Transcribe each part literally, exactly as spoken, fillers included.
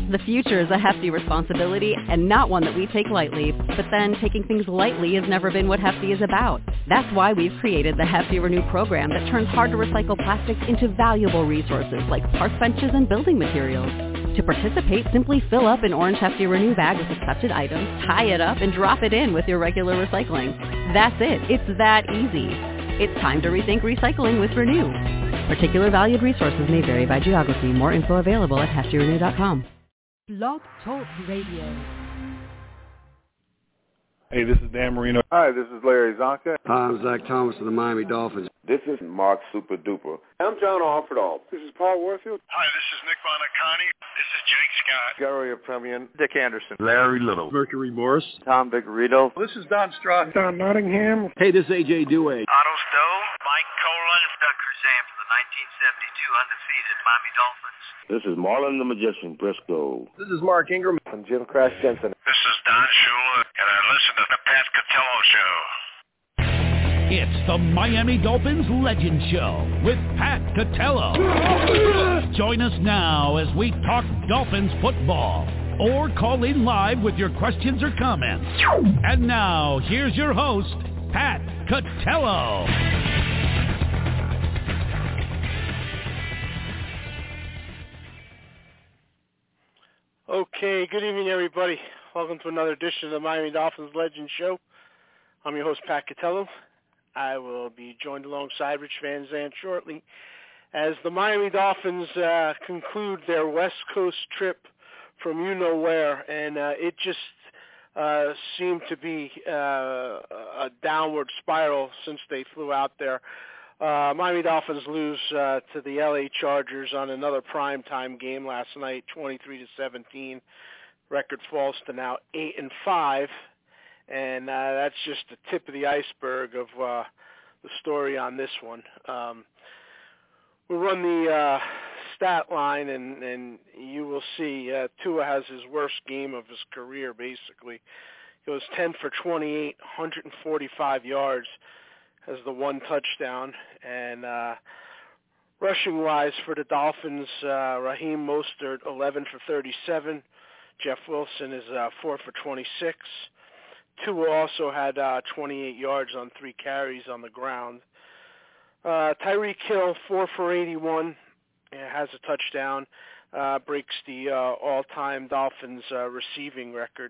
The future is a hefty responsibility and not one that we take lightly, but then taking things lightly has never been what Hefty is about. That's why we've created the Hefty Renew program that turns hard-to-recycle plastics into valuable resources like park benches and building materials. To participate, simply fill up an orange Hefty Renew bag with accepted items, tie it up, and drop it in with your regular recycling. That's it. It's that easy. It's time to rethink recycling with Renew. Particular valued resources may vary by geography. More info available at hefty renew dot com. Blog Talk Radio. Hey, this is Dan Marino. Hi, this is Larry Zonka. Hi, I'm Zach Thomas of the Miami Dolphins. This is Mark Super Duper. I'm John Offerdahl. This is Paul Warfield. Hi, this is Nick Bonacani. This is Jake Scott. Gary Premian. Dick Anderson. Larry Little. Mercury Morris. Tom Vigorito. This is Don Strock. Don Nottingham. Hey, this is A J Dewey. Otto Stowe. Mike Colon. Doug Cruzan from the nineteen seventy-two undefeated Miami Dolphins. This is Marlon the Magician Briscoe. This is Mark Ingram. I'm Jim Crash Jensen. This is Don Shula, and I listen to the Pat Cotello Show. It's the Miami Dolphins Legend Show with Pat Cotello. Join us now as we talk Dolphins football, or call in live with your questions or comments. And now, here's your host, Pat Cotello. Okay, good evening, everybody. Welcome to another edition of the Miami Dolphins Legend Show. I'm your host, Pat Cotello. I will be joined alongside Rich Van Zandt shortly as the Miami Dolphins uh, conclude their West Coast trip from you-know-where, and uh, it just uh, seemed to be uh, a downward spiral since they flew out there. Uh, Miami Dolphins lose uh, to the L A Chargers on another primetime game last night, twenty-three to seventeen. Record falls to now eight and five, and uh, that's just the tip of the iceberg of uh, the story on this one. Um, we'll run the uh, stat line, and, and you will see uh, Tua has his worst game of his career. Basically, he was ten for twenty-eight, one hundred forty-five yards. Has the one touchdown, and uh, rushing-wise for the Dolphins, uh, Raheem Mostert, eleven for thirty-seven. Jeff Wilson is uh, four for twenty-six. Tua also had uh, twenty-eight yards on three carries on the ground. Uh, Tyreek Hill, four for eighty-one, has a touchdown, uh, breaks the uh, all-time Dolphins uh, receiving record.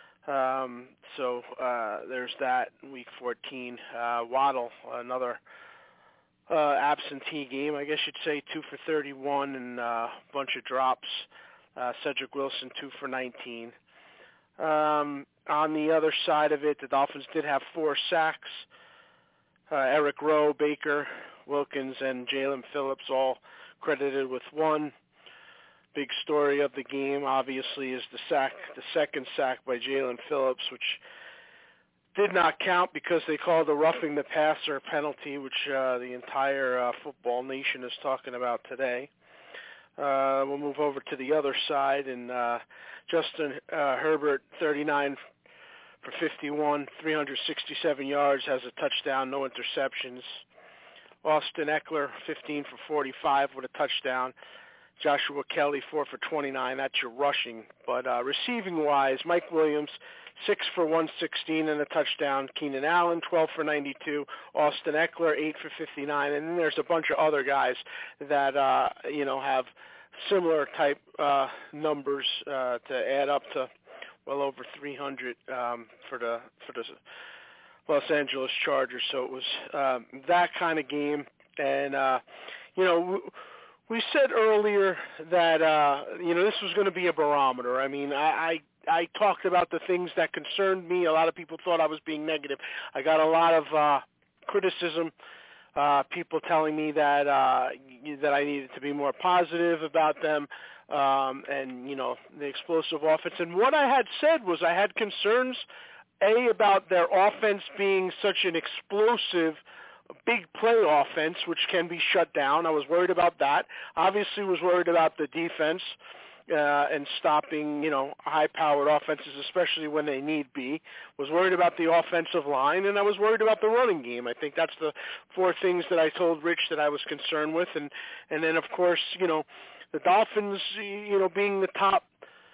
Um, so uh, there's that, week fourteen. Uh, Waddle, another uh, absentee game, I guess you'd say, two for thirty-one and a uh, bunch of drops. Uh, Cedric Wilson, two for nineteen. Um, on the other side of it, the Dolphins did have four sacks. Uh, Eric Rowe, Baker, Wilkins, and Jalen Phillips all credited with one. Big story of the game, obviously, is the sack, the second sack by Jalen Phillips, which did not count because they called a roughing the passer penalty, which uh, the entire uh, football nation is talking about today. Uh, we'll move over to the other side, and uh, Justin uh, Herbert, thirty-nine for fifty-one, three hundred sixty-seven yards, has a touchdown, no interceptions. Austin Eckler, fifteen for forty-five with a touchdown. Joshua Kelly, four for twenty-nine. That's your rushing. But uh, receiving-wise, Mike Williams, six for one sixteen and a touchdown. Keenan Allen, twelve for ninety-two. Austin Eckler, eight for fifty-nine. And then there's a bunch of other guys that, uh, you know, have similar type uh, numbers uh, to add up to well over three hundred um, for the for the Los Angeles Chargers. So it was um, that kind of game. And, uh, you know, w- we said earlier that, uh, you know, this was going to be a barometer. I mean, I, I I talked about the things that concerned me. A lot of people thought I was being negative. I got a lot of uh, criticism, uh, people telling me that uh, that I needed to be more positive about them um, and, you know, the explosive offense. And what I had said was I had concerns, A, about their offense being such an explosive big play offense, which can be shut down. I was worried about that. Obviously was worried about the defense uh, and stopping, you know, high-powered offenses, especially when they need be. Was worried about the offensive line, and I was worried about the running game. I think that's the four things that I told Rich that I was concerned with. And, and then, of course, you know, the Dolphins, you know, being the top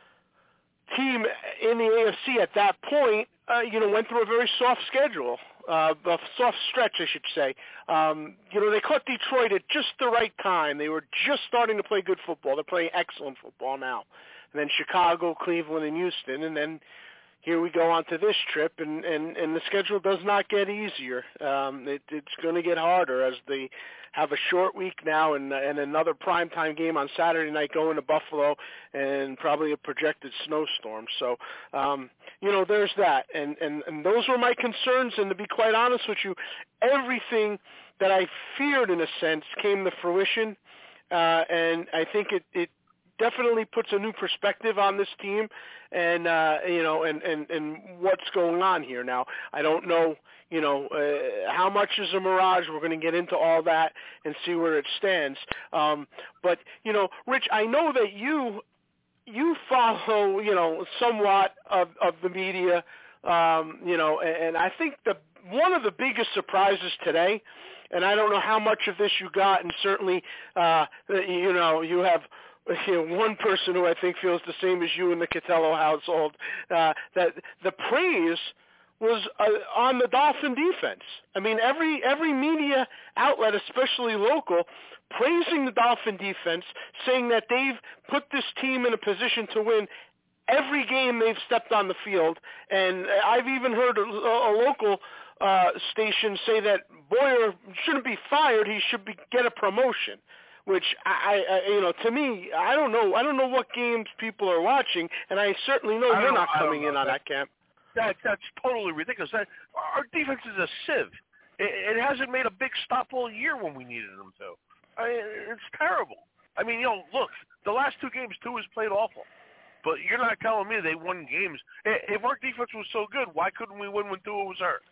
team in the A F C at that point, uh, you know, went through a very soft schedule, uh, a soft stretch, I should say. Um, you know, they caught Detroit at just the right time. They were just starting to play good football. They're playing excellent football now. And then Chicago, Cleveland, and Houston, and then here we go on to this trip, and, and, and the schedule does not get easier. Um, it, it's going to get harder as they have a short week now and, and another primetime game on Saturday night going to Buffalo and probably a projected snowstorm. So, um, you know, there's that. And, and, and those were my concerns, and to be quite honest with you, everything that I feared in a sense came to fruition, uh, and I think it, it definitely puts a new perspective on this team and, uh, you know, and, and, and what's going on here. Now, I don't know, you know, uh, how much is a mirage. We're going to get into all that and see where it stands. Um, but, you know, Rich, I know that you, you follow, you know, somewhat of, of the media, um, you know, and, and I think the, one of the biggest surprises today, and I don't know how much of this you got, and certainly, uh, you know, you have, you know, one person who I think feels the same as you in the Catello household, uh, that the praise was uh, on the Dolphin defense. I mean, every every media outlet, especially local, praising the Dolphin defense, saying that they've put this team in a position to win every game they've stepped on the field. And I've even heard a, a local uh, station say that Boyer shouldn't be fired; he should be, get a promotion. Which I, I, you know, to me, I don't know. I don't know what games people are watching, and I certainly know I you're not not coming know, in on that camp. That that's totally ridiculous. That, our defense is a sieve. It, it hasn't made a big stop all year when we needed them to. I mean, it's terrible. I mean, you know, look, the last two games too was played awful, but you're not telling me they won games. If our defense was so good, why couldn't we win when Tua was hurt?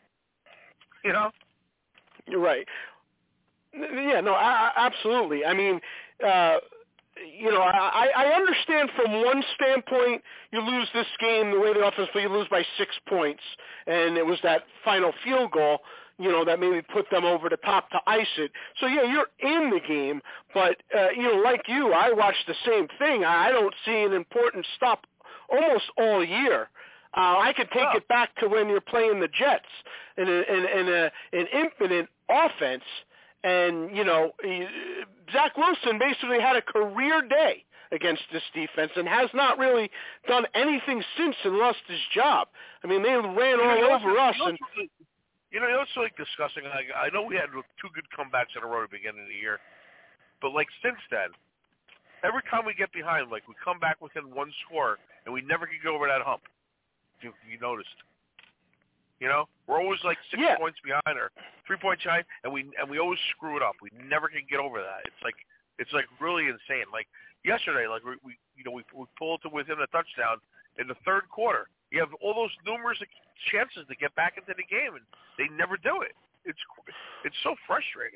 You know, you're right. Yeah, no, I, I, absolutely. I mean, uh, you know, I, I understand from one standpoint you lose this game the way the offense played, you lose by six points, and it was that final field goal, you know, that maybe put them over the top to ice it. So, yeah, you're in the game, but, uh, you know, like you, I watched the same thing. I don't see an important stop almost all year. Uh, I could take oh. it back to when you're playing the Jets in, a, in, in a, an infinite offense. And, you know, he, Zach Wilson basically had a career day against this defense and has not really done anything since and lost his job. I mean, they ran all you know, over us. You know, and really, you know, it's like disgusting. I, I know we had two good comebacks in a row at the beginning of the year. But, like, since then, every time we get behind, like, we come back within one score, and we never can get over that hump. If you, you noticed. You know, we're always like six yeah. points behind or three points behind, and we and we always screw it up. We never can get over that. It's like it's like really insane. Like yesterday, like we, we you know we we pulled to within a touchdown in the third quarter. You have all those numerous chances to get back into the game, and they never do it. It's it's so frustrating.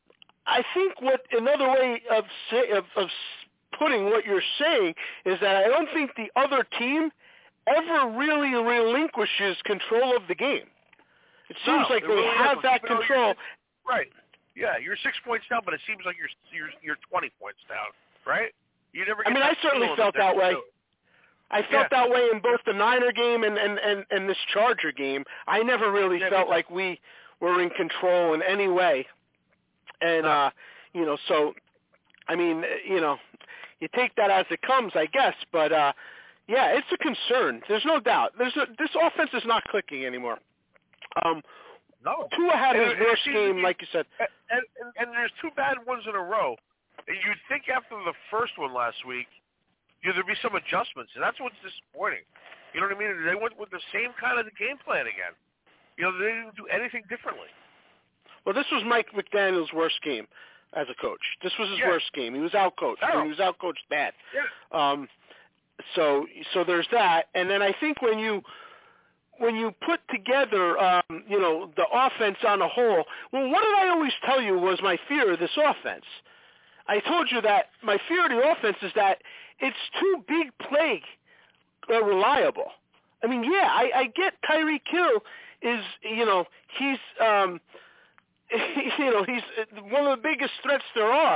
I think what another way of say, of, of putting what you're saying is that I don't think the other team ever really relinquishes control of the game. It seems no, like it they really have isn't. that You know, control. Right. Yeah, you're six points down, but it seems like you're you're you're twenty points down, right? You never. Get I mean, I certainly felt that way. I felt yeah. that way in both the Niner game and, and, and, and this Charger game. I never really yeah, felt like we were in control in any way. And, no. uh, you know, so, I mean, you know, you take that as it comes, I guess, but, uh, yeah, it's a concern. There's no doubt. There's a, this offense is not clicking anymore. Um, no. Tua had and, his worst game, like you said. And, and, and there's two bad ones in a row. You'd think after the first one last week, you know, there'd be some adjustments, and that's what's disappointing. You know what I mean? They went with the same kind of game plan again. You know, they didn't do anything differently. Well, this was Mike McDaniel's worst game as a coach. This was his yeah. worst game. He was outcoached. Oh. He was outcoached bad. Yeah. Um, so, so there's that. And then I think when you when you put together, um, you know, the offense on a whole, well, what did I always tell you was my fear of this offense? I told you that my fear of the offense is that it's too big play uh, reliable. I mean, yeah, I, I get Tyreek Hill is, you know, he's, um, you know, he's one of the biggest threats there are.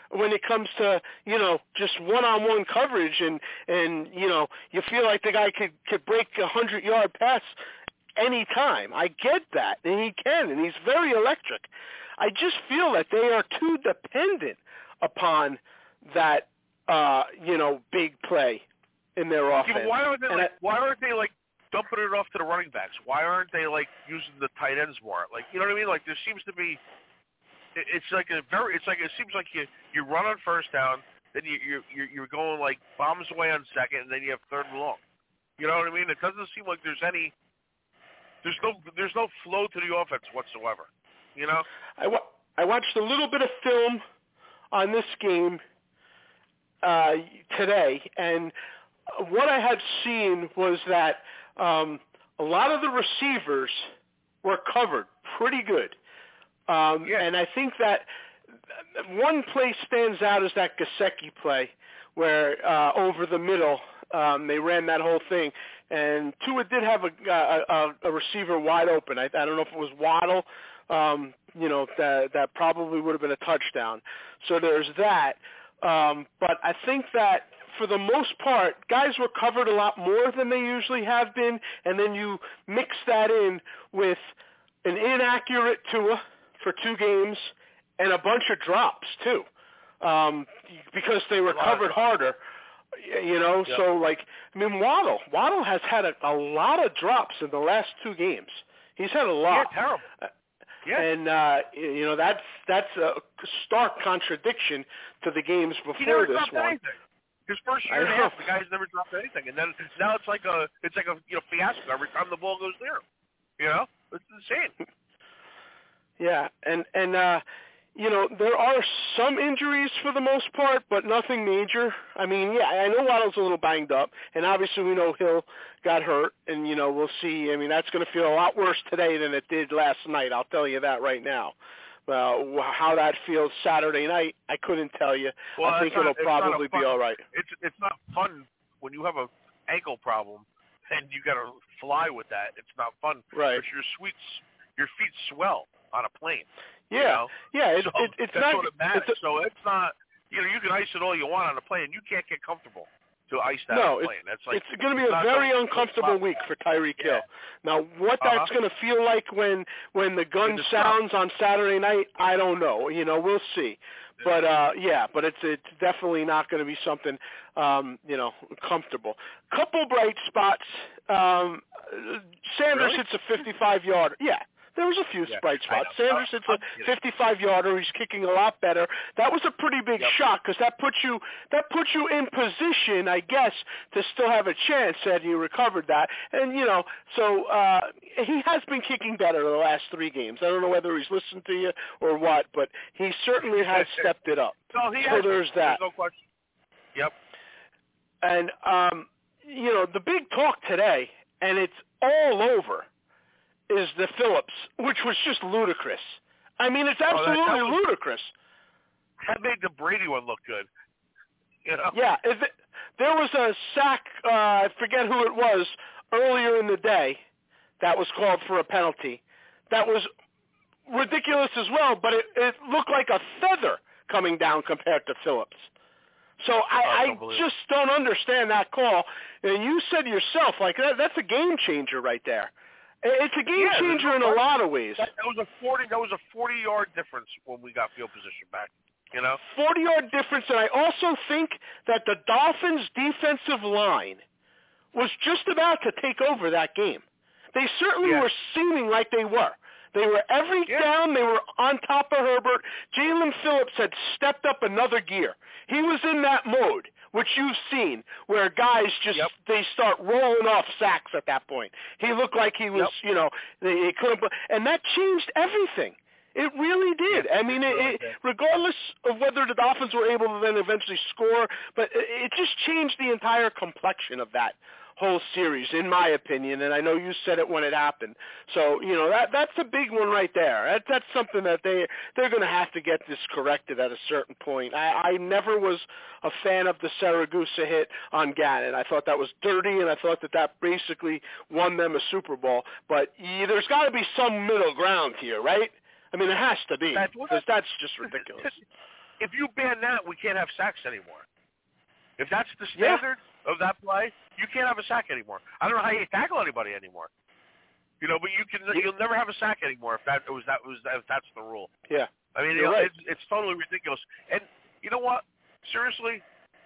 when it comes to, you know, just one-on-one coverage and, and you know, you feel like the guy could, could break a hundred-yard pass any time. I get that, and he can, and he's very electric. I just feel that they are too dependent upon that, uh, you know, big play in their offense. Yeah, why aren't they and like, I, why aren't they like dumping it off to the running backs? Why aren't they like using the tight ends more? Like, you know what I mean? Like, there seems to be, it's like a very, it's like it seems like you you run on first down, then you you you're, you're going like bombs away on second, and then you have third and long. You know what I mean? It doesn't seem like there's any, there's no there's no flow to the offense whatsoever. You know? I wa- I watched a little bit of film on this game uh, today, and what I had seen was that um, a lot of the receivers were covered pretty good. Um, yeah. And I think that one play stands out is that Gesicki play where uh, over the middle um, they ran that whole thing. And Tua did have a, a, a receiver wide open. I, I don't know if it was Waddle. Um, you know, that, that probably would have been a touchdown. So there's that. Um, but I think that for the most part, guys were covered a lot more than they usually have been. And then you mix that in with an inaccurate Tua for two games and a bunch of drops too, um, because they were covered harder. You know, yep. So like, I mean, Waddle, Waddle has had a, a lot of drops in the last two games. He's had a lot. Yeah, terrible. Yeah. And uh, you know, that's that's a stark contradiction to the games before he never this dropped one. Anything. His first year and a half, the guy's never dropped anything, and then now it's like a it's like a you know fiasco every time the ball goes near him. You know, it's insane. Yeah, and and uh, you know, there are some injuries for the most part, but nothing major. I mean, yeah, I know Waddle's a little banged up, and obviously we know Hill got hurt, and, you know, we'll see. I mean, that's going to feel a lot worse today than it did last night. I'll tell you that right now. Uh, how that feels Saturday night, I couldn't tell you. Well, I think not, it'll probably fun, be all right. It's it's not fun when you have an ankle problem and you got to fly with that. It's not fun. Right. But your sweets, your feet swell on a plane. Yeah, you know? yeah, it, so it, it's that's not. what it matters. It's a, so it's not. You know, you can ice it all you want on a plane. You can't get comfortable to ice that no, on a plane. That's like it's going to be a very the, uncomfortable week for Tyreek Hill. Yeah. Now, what uh-huh. that's going to feel like when when the gun sounds on Saturday night, I don't know. You know, we'll see. But uh, yeah, but it's it's definitely not going to be something um, you know comfortable. Couple bright spots. Um, Sanders really? hits a fifty-five yarder. Yeah. There was a few yeah, bright spots. Sanders hits a fifty-five yarder. He's kicking a lot better. That was a pretty big yep. shot because that puts you that puts you in position, I guess, to still have a chance that he recovered that. And you know, so uh, he has been kicking better the last three games. I don't know whether he's listened to you or what, but he certainly has stepped it up. No, he so has. there's that. There's no question. Yep. And um, you know, the big talk today, and it's all over, is the Phillips, which was just ludicrous. I mean, it's absolutely oh, that, that was, ludicrous. That made the Brady one look good. You know? Yeah, it, there was a sack, uh, I forget who it was, earlier in the day that was called for a penalty. That was ridiculous as well, but it, it looked like a feather coming down compared to Phillips. So I, oh, I just don't understand that call. And you said yourself, like, that, that's a game changer right there. It's a game yeah, changer in a lot of ways. That, that was a forty. That was a forty-yard difference when we got field position back. You know, forty-yard difference, and I also think that the Dolphins' defensive line was just about to take over that game. They certainly yeah. were seeming like they were. They were every yeah. down. They were on top of Herbert. Jalen Phillips had stepped up another gear. He was in that mode, which you've seen, where guys just, yep. they start rolling off sacks at that point. He looked like he was, yep. you know, they, he couldn't, and that changed everything. It really did. Yeah, I mean, it, it, regardless of whether the Dolphins were able to then eventually score, but it, it just changed the entire complexion of that whole series, in my opinion, and I know you said it when it happened. So, you know, that that's a big one right there. That, that's something that they, they're going to have to get this corrected at a certain point. I, I never was a fan of the Saragusa hit on Gannon. I thought that was dirty, and I thought that that basically won them a Super Bowl. But yeah, there's got to be some middle ground here, right? I mean, it has to be, because that's just ridiculous. if you ban that, we can't have sacks anymore. If that's the standard yeah. of that play, you can't have a sack anymore. I don't know how you tackle anybody anymore. You know, but you can you'll never have a sack anymore if that was that was if that's the rule. Yeah. I mean, You're you know, right. it's it's totally ridiculous. And you know what? Seriously,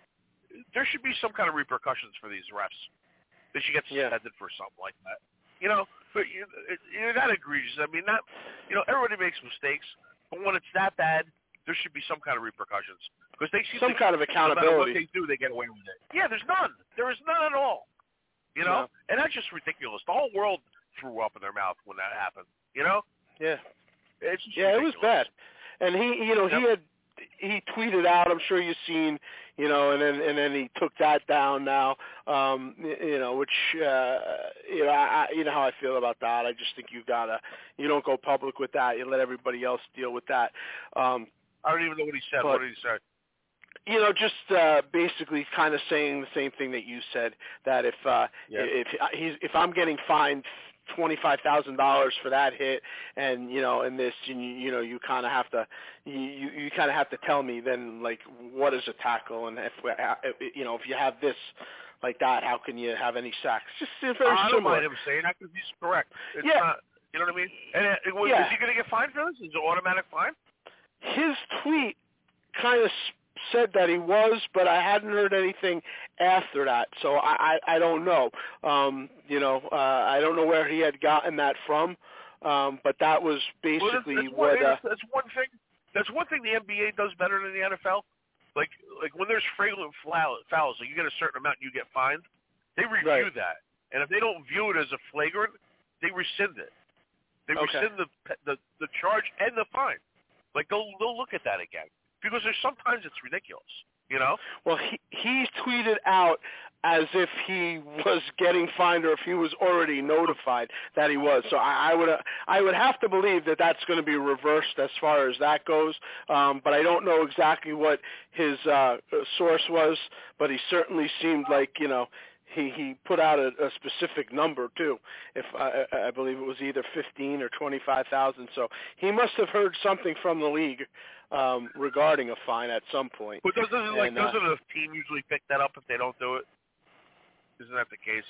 there should be some kind of repercussions for these refs. They should get suspended yeah. for something like that. You know, but you, it, you're not egregious. I mean, not you know, everybody makes mistakes, but when it's that bad, there should be some kind of repercussions because they some to, kind of accountability. No matter what they do, they get away with it. Yeah, there's none. There is none at all. You know, yeah. and that's just ridiculous. The whole world threw up in their mouth when that happened. You know? Yeah. It's just yeah, ridiculous. it was bad. And he, you know, yep. he had he tweeted out. I'm sure you've seen, you know, and then and then he took that down now. Um, you know, which uh, you know, I, you know how I feel about that. I just think you gotta, you don't go public with that. You let everybody else deal with that. Um, I don't even know what he said. But, what did he say? You know, just uh, basically kind of saying the same thing that you said, that if uh, yeah. if he's if I'm getting fined twenty-five thousand dollars for that hit, and you know, and this, and you, you know, you kind of have to, you you kind of have to tell me then, like, what is a tackle, and if you know, if you have this like that, how can you have any sacks? Just very similar. I don't mind him saying that because he's correct. It's yeah. not, you know what I mean? And it, it, yeah. is he going to get fined for this? Is it automatic fine? His tweet kind of said that he was, but I hadn't heard anything after that, so I, I, I don't know. Um, you know, uh, I don't know where he had gotten that from, um, but that was basically well, that's, that's what. One, uh, that's one thing. That's one thing the N B A does better than the N F L. Like, like when there's flagrant fouls, like you get a certain amount, and you get fined. They review right. that, and if they don't view it as a flagrant, they rescind it. They okay. rescind the, the the charge and the fine. Like they'll they'll look at that again. Because there's sometimes it's ridiculous, you know? Well, he, he tweeted out as if he was getting fined or if he was already notified that he was. So I, I would I would have to believe that that's going to be reversed as far as that goes. Um, but I don't know exactly what his uh, source was, but he certainly seemed like, you know, he, he put out a, a specific number, too. If I, I believe it was either fifteen or twenty-five thousand. So he must have heard something from the league um, regarding a fine at some point. But doesn't, and, like, doesn't uh, a team usually pick that up if they don't do it? Isn't that the case?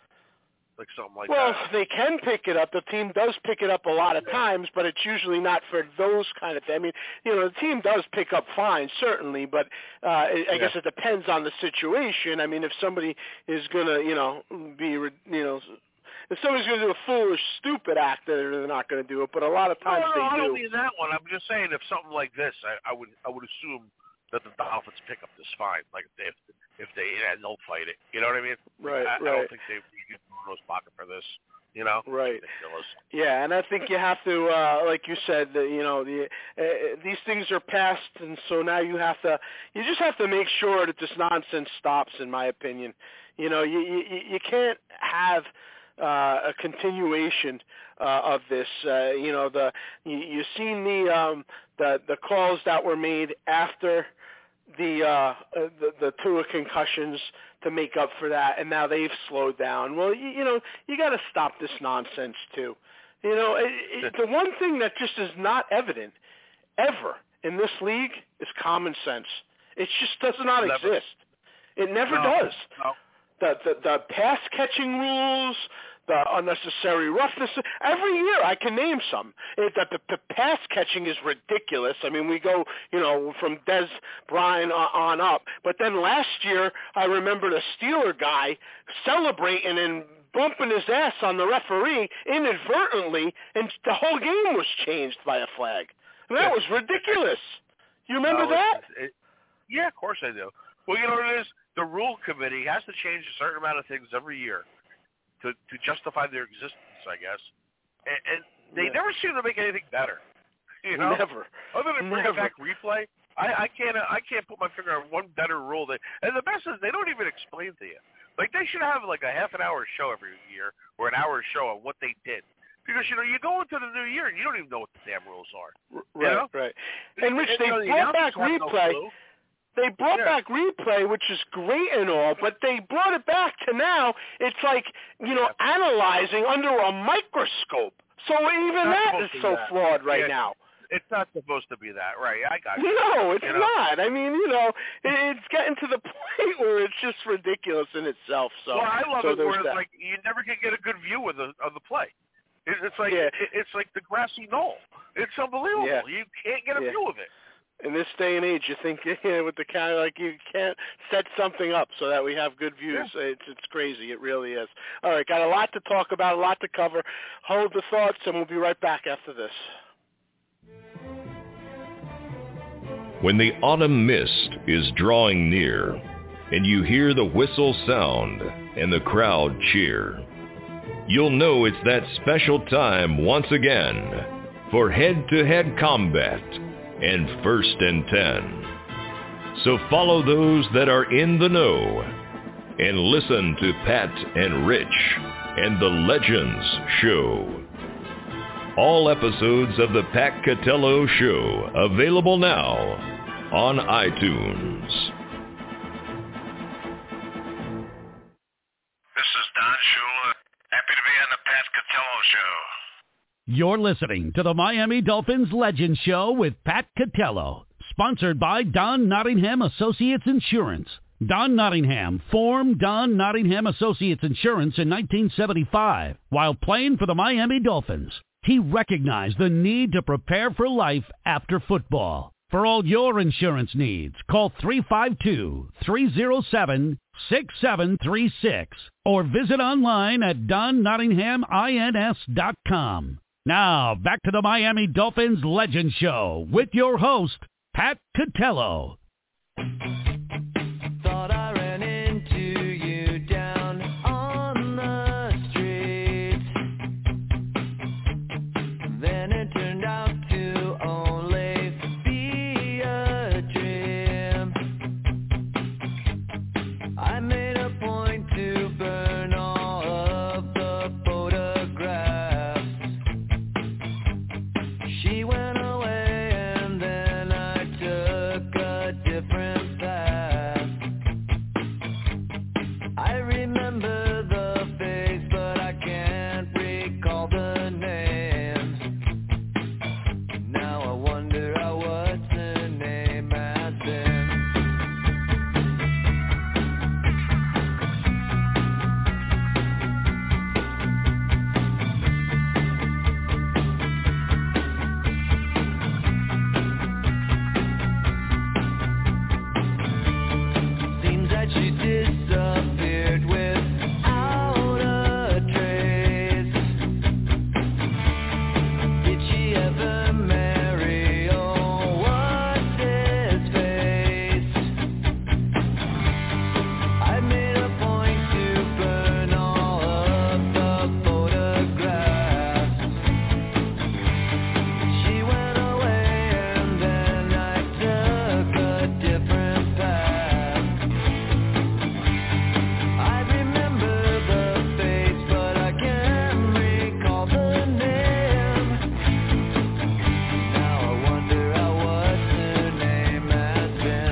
Like something like well, that. Well, they can pick it up. The team does pick it up a lot of times, but it's usually not for those kind of things. I mean, you know, the team does pick up fines, certainly, but uh, I yeah. guess it depends on the situation. I mean, if somebody is going to, you know, be, you know, if somebody's going to do a foolish, stupid act, they're not going to do it, but a lot of times no, no, they I do. I don't mean that one. I'm just saying if something like this, I, I would I would assume that the Dolphins pick up this fine, like if they, if they yeah, they'll fight it. You know what I mean? Right, I, right. I don't think they get Bruno's pocket for this. You know, right? Ridiculous. Yeah, and I think you have to, uh, like you said, the, you know, the uh, these things are past, and so now you have to, you just have to make sure that this nonsense stops. In my opinion, you know, you you, you can't have uh, a continuation uh, of this. Uh, you know, the you, you've seen the um, the the calls that were made after the uh, the, the Tua concussions to make up for that, and now they've slowed down. Well, you, you know, you got to stop this nonsense too. You know, it, it, the one thing that just is not evident ever in this league is common sense. It just does not never. exist. It never no. does. No. The, the the pass catching rules, the unnecessary roughness. Every year I can name some. It, the, the, the pass catching is ridiculous. I mean, we go, you know, from Des Bryant on up. But then last year, I remember the Steeler guy celebrating and bumping his ass on the referee inadvertently, and the whole game was changed by a flag. And that was ridiculous. You remember no, that? It, it, yeah, of course I do. Well, you know what it is? The rule committee has to change a certain amount of things every year to to justify their existence, I guess. And, and they yeah. never seem to make anything better. You know, never. Other than bringing never. back replay, I, I can't uh, I can't put my finger on one better rule. That, and the best is they don't even explain to you. Like they should have like a half an hour show every year or an hour show on what they did. Because you know you go into the new year and you don't even know what the damn rules are. Right, you know? right. And Rich, and, they you know, the brought back replay. No They brought yeah. back replay, which is great and all, but they brought it back to now. It's like, you know, yeah. analyzing under a microscope. So even Not that is so that. flawed right yeah. now. it's not supposed to be that, right? I got you. No, it's you know? not. I mean, you know, it's getting to the point where it's just ridiculous in itself. So, well, I love so it where that. it's like you never can get a good view of the of the play. It, it's like yeah. it, it's like the grassy knoll. It's unbelievable. Yeah. You can't get a yeah. view of it. In this day and age, you think yeah, with the kind of like you can't set something up so that we have good views. Yeah. It's it's crazy. It really is. All right, got a lot to talk about, a lot to cover. Hold the thoughts, and we'll be right back after this. When the autumn mist is drawing near, and you hear the whistle sound and the crowd cheer, you'll know it's that special time once again for head-to-head combat and first and ten. So follow those that are in the know and listen to Pat and Rich and the Legends Show. All episodes of the Pat Catello Show available now on iTunes. This is Don Shula. Happy to be on the Pat Catello Show. You're listening to the Miami Dolphins Legends Show with Pat Catello, sponsored by Don Nottingham Associates Insurance. Don Nottingham formed Don Nottingham Associates Insurance in nineteen seventy-five. While playing for the Miami Dolphins, he recognized the need to prepare for life after football. For all your insurance needs, call three five two, three oh seven, six seven three six or visit online at don nottingham ins dot com. Now, back to the Miami Dolphins Legend Show with your host, Pat Catello. Thought I ran into you down on the street. Then it turned out to only be a dream. I made a point to burn all of the photographs. She went away and then I took a different path. I remember the face, but I can't recall the name. Now I wonder how what's her name has been. Seems that she disappeared without a trace. Did she ever marry? Oh, what's his face? I made a point to burn all of the photographs. She went away and then I took a different path. I remember the face, but I can't recall the name. Now I wonder how what's her name has been.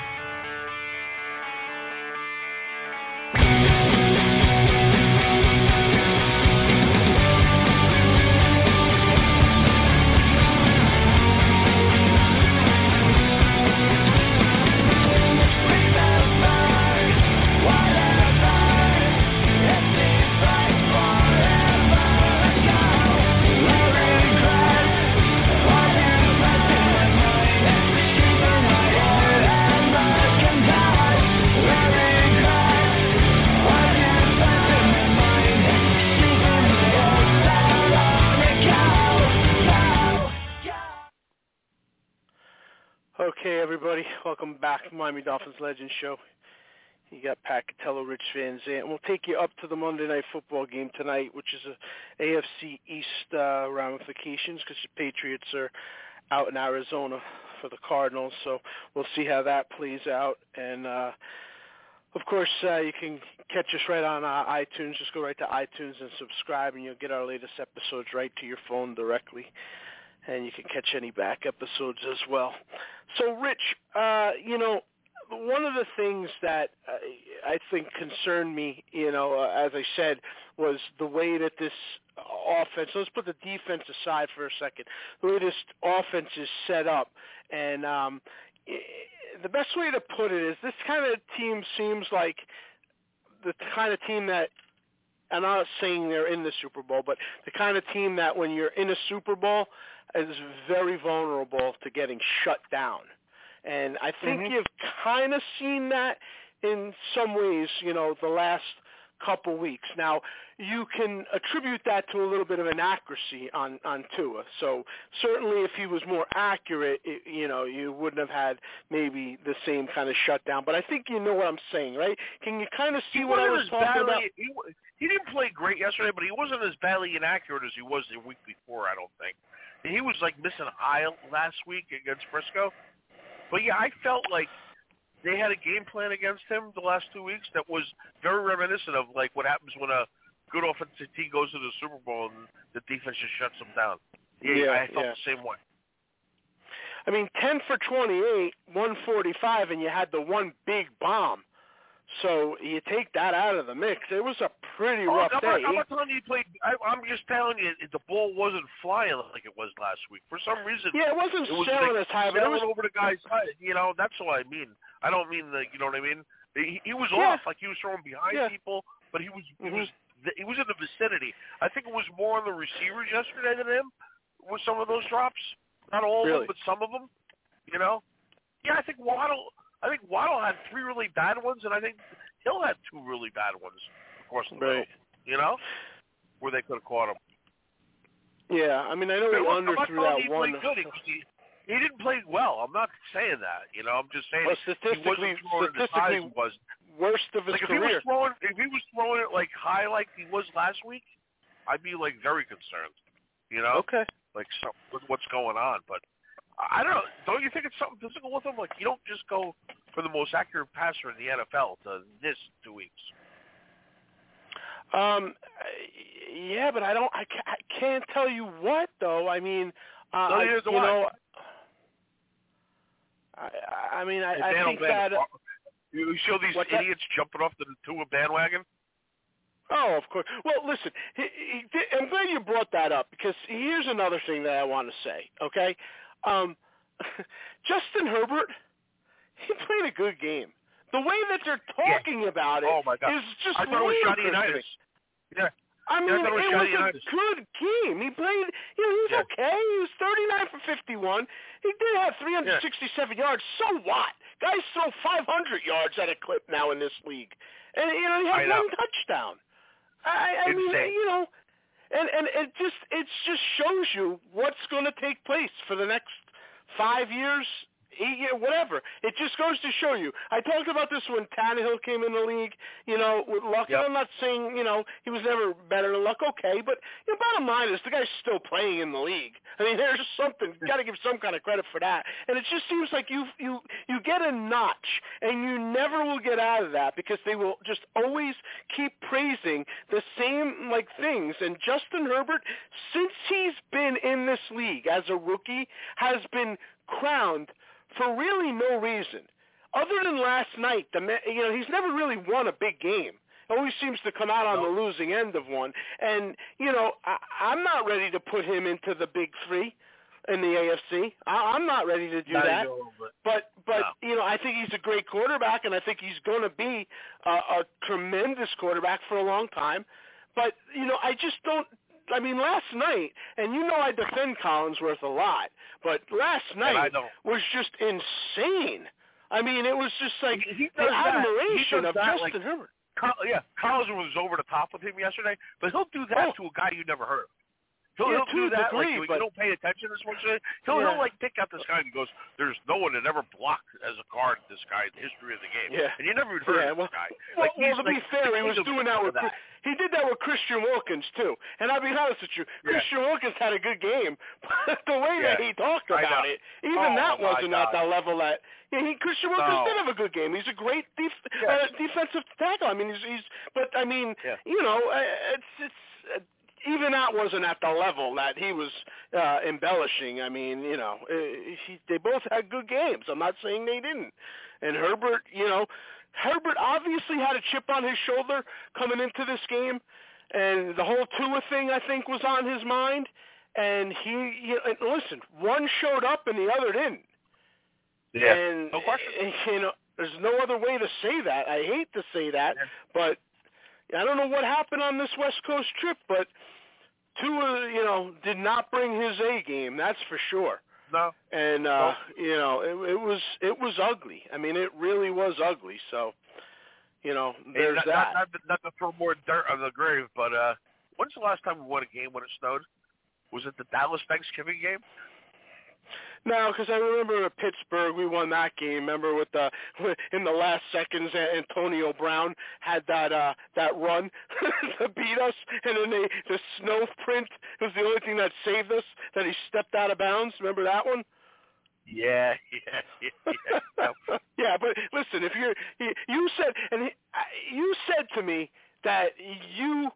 Okay, everybody, welcome back to Miami Dolphins Legends Show. You got Pat Catello, Rich Van Zant, and we'll take you up to the Monday Night Football game tonight, which is a A F C East uh, ramifications because the Patriots are out in Arizona for the Cardinals, so we'll see how that plays out. And, uh, of course, uh, you can catch us right on uh, iTunes. Just go right to iTunes and subscribe, and you'll get our latest episodes right to your phone directly. And you can catch any back episodes as well. So, Rich, uh, you know, one of the things that uh, I think concerned me, you know, uh, as I said, was the way that this offense, let's put the defense aside for a second, the way this offense is set up. And um, the best way to put it is this kind of team seems like the kind of team that, I'm not saying they're in the Super Bowl, but the kind of team that when you're in a Super Bowl is very vulnerable to getting shut down. And I think mm-hmm. you've kind of seen that in some ways, you know, the last couple weeks. Now, you can attribute that to a little bit of inaccuracy on, on Tua. So certainly if he was more accurate, it, you know, you wouldn't have had maybe the same kind of shutdown. But I think you know what I'm saying, right? Can you kind of see he what I was talking badly, about? He, he didn't play great yesterday, but he wasn't as badly inaccurate as he was the week before, I don't think. He was like missing an aisle last week against Frisco. But, yeah, I felt like they had a game plan against him the last two weeks that was very reminiscent of, like, what happens when a good offensive team goes to the Super Bowl and the defense just shuts them down. Yeah, yeah I felt yeah. the same way. I mean, ten for twenty-eight, one forty-five, and you had the one big bomb. So you take that out of the mix. It was a pretty oh, rough I'm day. Not, I'm not telling you he played. I, I'm just telling you the ball wasn't flying like it was last week. For some reason, yeah, it wasn't it was sailing like as high, but it was over the guy's head. You know, that's what I mean. I don't mean the. You know what I mean? He, he was yeah. off, like he was throwing behind yeah. people, but he was. Mm-hmm. He was. He was in the vicinity. I think it was more on the receivers yesterday than him with some of those drops. Not all really? of them, but some of them. You know? Yeah, I think Waddle. I think Waddle had three really bad ones, and I think Hill had two really bad ones across the middle. Right. You know, where they could have caught him. Yeah, I mean, I know he under threw that he one. Good. He, he didn't play well. I'm not saying that. You know, I'm just saying well, he wasn't throwing it as high as he was. Worst of his like if career. He was throwing, if he was throwing it like high like he was last week, I'd be like very concerned. You know? Okay. Like some, what's going on, but I don't know. Don't you think it's something physical with him? Like you don't just go for the most accurate passer in the N F L to this two weeks. Um, yeah, but I don't. I can't, I can't tell you what though. I mean, uh, no, I, you what. know. I, I mean, I, I think that. Uh, you show these idiots that? jumping off the Tua bandwagon. Oh, of course. Well, listen, he, he did, I'm glad you brought that up because here's another thing that I want to say, okay? Um, Justin Herbert, he played a good game. The way that they're talking yeah. about it oh my God. is just I thought it was Johnny Unitas. Yeah. I mean, yeah, I it was, it was a Unitas. good game. He played, you know, he was yeah. okay. He was thirty-nine for fifty-one. He did have three hundred sixty-seven yeah. yards. So what? Guys throw five hundred yards at a clip now in this league. And, you know, he had one touchdown. I, I mean, you know, and, and it just it just shows you what's going to take place for the next five years, eight years, whatever. It just goes to show you. I talked about this when Tannehill came in the league, you know, with Luck. Yep. And I'm not saying, you know, he was never better than Luck, okay, but you know, bottom line is the guy's still playing in the league. I mean, there's something, got to give some kind of credit for that. And it just seems like you you you get a notch, and you never will get out of that because they will just always keep praising the same, like, things. And Justin Herbert, since he's been in this league as a rookie, has been crowned for really no reason. Other than last night, the you know, he's never really won a big game. Always seems to come out on the losing end of one. And, you know, I, I'm not ready to put him into the big three in the A F C. I, I'm not ready to do not that. All, but but, but no. you know, I think he's a great quarterback, and I think he's going to be a, a tremendous quarterback for a long time. But, you know, I just don't – I mean, last night, and you know I defend Collinsworth a lot, but last night was just insane. I mean, it was just like he, he the admiration of that, Justin like, Herbert. Col- yeah, Collinsworth was over the top with him yesterday, but he'll do that oh. to a guy you never heard of. He'll, yeah, he'll do that. Degree, like, but, you don't pay attention this much. He'll, yeah. he'll like pick out this guy and he goes, "There's no one that ever blocked as a guard this guy in the history of the game." Yeah. And you never even heard yeah, of well, this guy. Well, Like, well to like, be fair, he was doing that with that. he did that with Christian Wilkins too. And I'll be honest with you, yeah. Christian Wilkins had a good game, but the way yeah. that he talked about it, even oh, that wasn't God. at the level that. Yeah, he, Christian Wilkins no. did have a good game. He's a great def- yes. uh, defensive tackle. I mean, he's, he's but I mean, yeah. you know, it's it's. Uh, even that wasn't at the level that he was uh, embellishing. I mean, you know, uh, he, they both had good games. I'm not saying they didn't. And Herbert, you know, Herbert obviously had a chip on his shoulder coming into this game, and the whole Tua thing, I think, was on his mind. And he, you know, and listen, one showed up and the other didn't. Yeah, and, no question. You know, there's no other way to say that. I hate to say that, yeah. but I don't know what happened on this West Coast trip, but Tua, you know, did not bring his A game. That's for sure. No. And uh, no. you know, it, it was it was ugly. I mean, it really was ugly. So, you know, there's not, that. Not, not, not to throw more dirt on the grave, but uh, when's the last time we won a game when it snowed? Was it the Dallas Thanksgiving game? No, because I remember at Pittsburgh we won that game. Remember with the in the last seconds, Antonio Brown had that uh, that run to beat us, and then they, the snow print was the only thing that saved us. That he stepped out of bounds. Remember that one? Yeah, yeah, yeah. Yeah, yeah but listen, if you're you said and he, you said to me that you.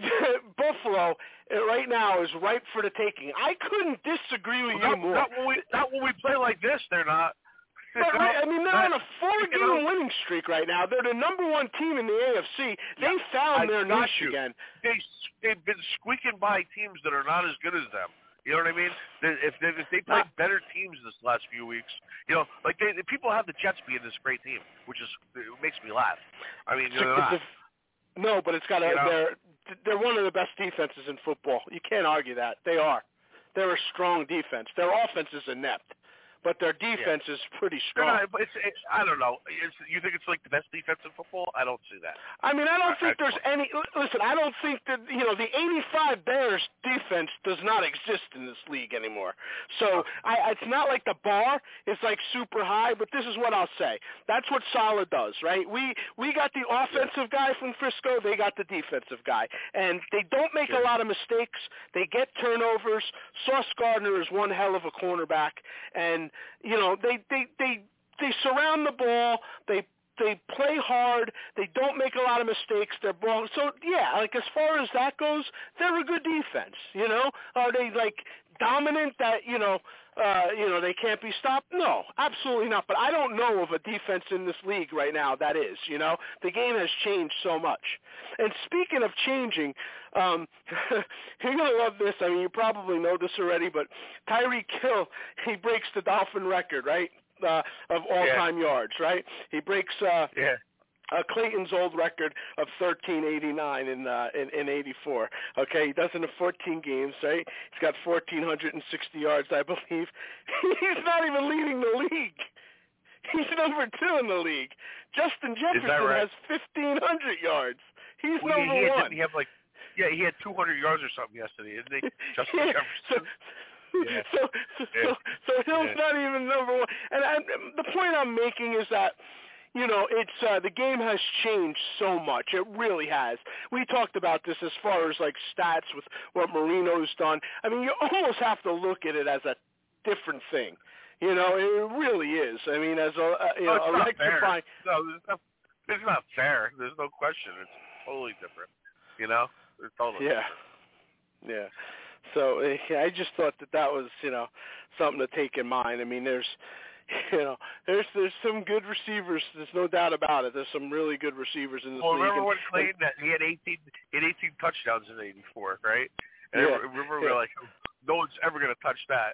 Buffalo right now is ripe for the taking. I couldn't disagree with well, you not, more. Not when, we, not when we play like this, they're not. But, right, I mean, they're not, on a four-game you know, winning streak right now. They're the number one team in the A F C. They yeah, found I their niche you. again. They, they've been squeaking by teams that are not as good as them. You know what I mean? If they, if they played better teams this last few weeks, you know, like they, people have the Jets being this great team, which is it makes me laugh. I mean, it's they're not. A, no, but it's got a. You know? They're they're one of the best defenses in football. You can't argue that. They are. They're a strong defense. Their offense is inept, but their defense yeah. is pretty strong. Not, it's, it's, I don't know. It's, you think it's like the best defense in football? I don't see that. I mean, I don't I, think I, there's any. Listen, I don't think that you know the eighty-five Bears defense does not exist in this league anymore. So I, it's not like the bar is like super high. But this is what I'll say. That's what solid does, right? We we got the offensive guy from Frisco. They got the defensive guy, and they don't make a lot of mistakes. They get turnovers. Sauce Gardner is one hell of a cornerback, and you know they they they they surround the ball. They they play hard. They don't make a lot of mistakes. They're ball. So yeah, like as far as that goes, they're a good defense. You know, are they like dominant that you know uh, you know they can't be stopped? No, absolutely not. But I don't know of a defense in this league right now that is. You know, the game has changed so much. And speaking of changing, um, you're gonna love this. I mean, you probably know this already, but Tyreek Hill, he breaks the Dolphin record, right? Uh, of all-time yeah. yards, right? He breaks uh, yeah. uh, Clayton's old record of thirteen eighty-nine in, uh, in in eighty-four. Okay, he does it in fourteen games, right? He's got one thousand four hundred sixty yards, I believe. He's not even leading the league. He's number two in the league. Justin Jefferson right? has fifteen hundred yards. He's well, number he had, one. Didn't he have like, yeah, he had two hundred yards or something yesterday, didn't he? Justin yeah, Jefferson. So, Yeah. So, so, yeah. so Hill's yeah. not even number one. And I, the point I'm making is that, you know, it's uh, the game has changed so much. It really has. We talked about this as far as like stats with what Marino's done. I mean, you almost have to look at it as a different thing. You know, it really is. I mean, as a uh, you no, know, electrifying. No, it's not, it's not fair. There's no question. It's totally different. You know, it's totally yeah, different. yeah. So I just thought that that was, you know, something to take in mind. I mean, there's, you know, there's there's some good receivers. There's no doubt about it. There's some really good receivers in this well, league. Remember when and, Clayton that he had eighteen, he had eighteen touchdowns in eighty-four, right? And yeah, remember yeah. we were like, no one's ever going to touch that.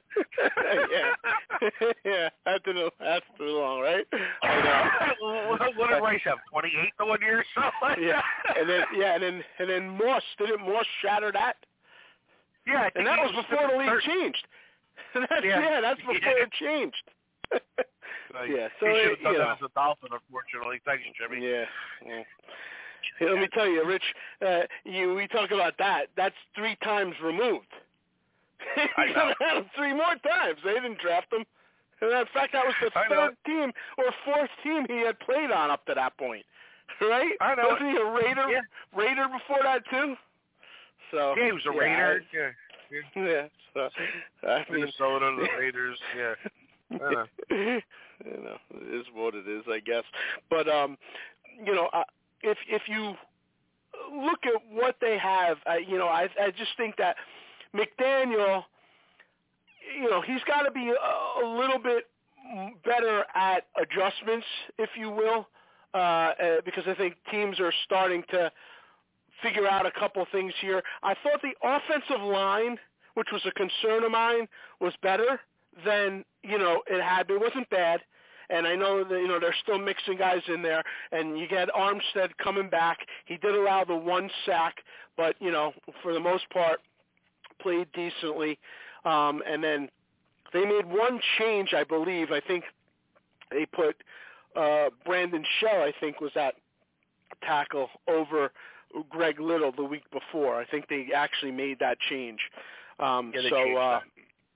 yeah, yeah. That didn't last too long, right? I know. what, what did Rice have? twenty-eight the one year or something? Yeah, and then yeah, and then and then Moss didn't Moss shatter that? Yeah, I think and that was, was before the league third. changed. that's, yeah. yeah, that's before yeah. it changed. Like, yeah, so he should it, have done you that know. as a Dolphin, unfortunately. Thanks, Jimmy. Yeah. yeah. Hey, let me tell you, Rich. Uh, you we talk about that. That's three times removed. I know. Had him three more times. They didn't draft him. And in fact, that was the I third know. team or fourth team he had played on up to that point. Right? I know. Wasn't he a Raider? Yeah. Raider before that too. So yeah, he was a yeah, Raider. I, yeah. Yeah. So I mean, Minnesota, the Raiders. Yeah. I know. You know, it is what it is, I guess. But um, you know, uh, if if you look at what they have, uh, you know, I I just think that McDaniel, you know, he's got to be a, a little bit better at adjustments, if you will. uh, uh, because I think teams are starting to figure out a couple things here. I thought the offensive line, which was a concern of mine, was better than, you know, it had been. It wasn't bad. And I know that, you know, they're still mixing guys in there. And you get Armstead coming back. He did allow the one sack, but, you know, for the most part, played decently. Um, and then they made one change, I believe. I think they put uh, Brandon Shell, I think, was that tackle over Greg Little the week before. I think they actually made that change. Um, yeah, they so, changed uh, that.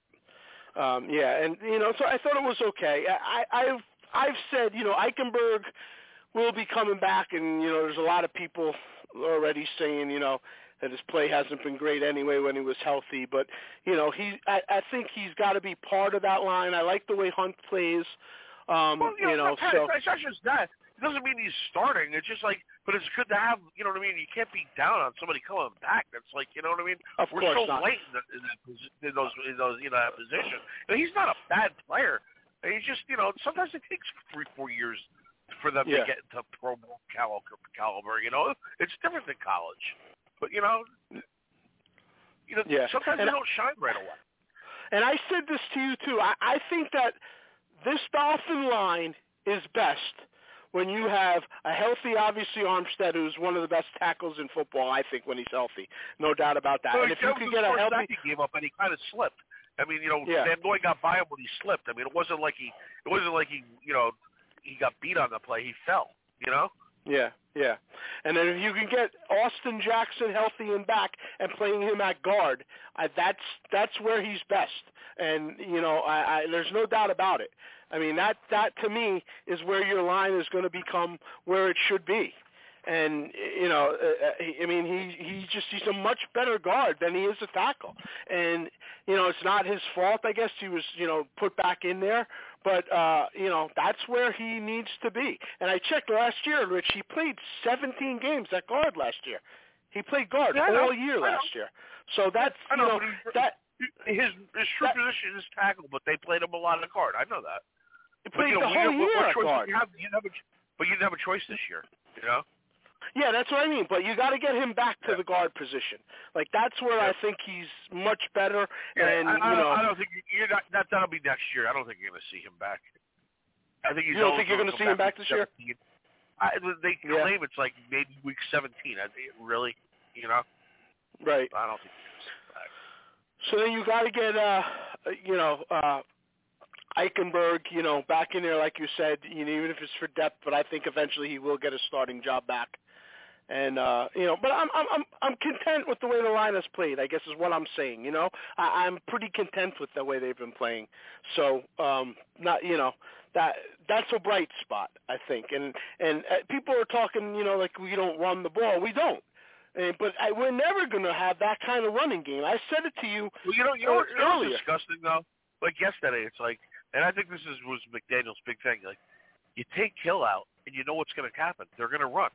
Um, yeah, and you know, so I thought it was okay. I, I've I've said, you know, Eichenberg will be coming back, and you know, there's a lot of people already saying, you know, that his play hasn't been great anyway when he was healthy. But you know, he I, I think he's got to be part of that line. I like the way Hunt plays. Um, well, you know, you know Pat, so it's not just that. It doesn't mean he's starting. It's just like, but it's good to have, you know what I mean? You can't be down on somebody coming back. That's like, you know what I mean? Of We're course so not. late in, the, in, that, in those, in those, you know, that position. And he's not a bad player. And he's just, you know, sometimes it takes three, four years for them yeah. to get to Pro Bowl caliber. You know, it's different than college. But you know, you know, yeah. sometimes and they don't shine right away. And I said this to you too. I, I think that this Dolphin line is best when you have a healthy, obviously, Armstead, who's one of the best tackles in football, I think, when he's healthy. No doubt about that. Well, and if you could get a healthy... he gave up, and he kind of slipped. I mean, you know, yeah. Van Noy got by him when he slipped. I mean, it wasn't like he, it wasn't like he, you know, he got beat on the play. He fell, you know? Yeah, yeah. And then if you can get Austin Jackson healthy and back and playing him at guard, uh, that's that's where he's best. And, you know, I, I, there's no doubt about it. I mean, that, that to me is where your line is going to become where it should be. And, you know, uh, I mean, he, he just, he's a much better guard than he is a tackle. And, you know, it's not his fault, I guess. He was, you know, put back in there. But, uh, you know, that's where he needs to be. And I checked last year, Rich, he played seventeen games at guard last year. He played guard yeah, all year last year. So that's, I know, you know, but that... His his true that, position is tackle, but they played him a lot of guard. I know that. He played but, you know, the whole you know, year what, what at choice guard. did you have? You didn't have a, but you didn't have a choice this year, you know? Yeah, that's what I mean. But you got to get him back to yeah. the guard position. Like that's where yeah. I think he's much better. Yeah, and I, I, you know, I don't think you're not, that. That'll be next year. I don't think you're going to see him back. I think he's you don't think you're going to see him back this year? I, they yeah. claim it's like maybe week seventeen. I think really, you know. Right. I don't think you're going to see him back. So then you got to get, uh, you know, uh, Eichenberg, you know, back in there, like you said, you know, even if it's for depth. But I think eventually he will get a starting job back. And uh, you know, but I'm I'm I'm I'm content with the way the line has played. I guess is what I'm saying. You know, I, I'm pretty content with the way they've been playing. So, um, not you know that that's a bright spot, I think. And and uh, people are talking, you know, like we don't run the ball. We don't. And, but I, we're never going to have that kind of running game. I said it to you. Well, you know, you know, you know earlier. what's disgusting though. Like yesterday, it's like, and I think this is was McDaniel's big thing. Like, you take Hill out, and you know what's going to happen. They're going to run.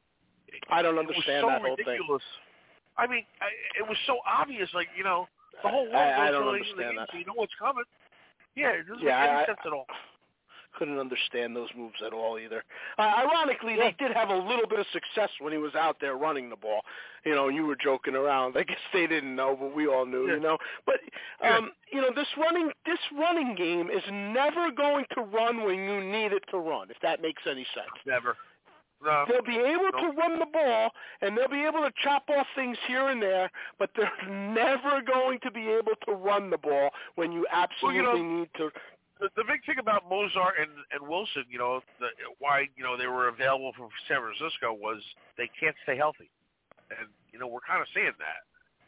I don't understand it was so that whole ridiculous. thing. I mean, I, it was so obvious. Like, you know, the whole world I, I goes don't to understand the game, that. so you know what's coming. Yeah, it doesn't yeah, make any I, sense at all. Couldn't understand those moves at all either. Uh, ironically, yeah. they did have a little bit of success when he was out there running the ball. You know, you were joking around. I guess they didn't know, but we all knew. Yeah. You know, but um, yeah. you know, this running this running game is never going to run when you need it to run. If that makes any sense. Never. No. They'll be able no. to run the ball, and they'll be able to chop off things here and there, but they're never going to be able to run the ball when you absolutely well, you know, need to. The, the big thing about Mozart and, and Wilson, you know, the, why you know they were available from San Francisco was they can't stay healthy, and you know we're kind of seeing that.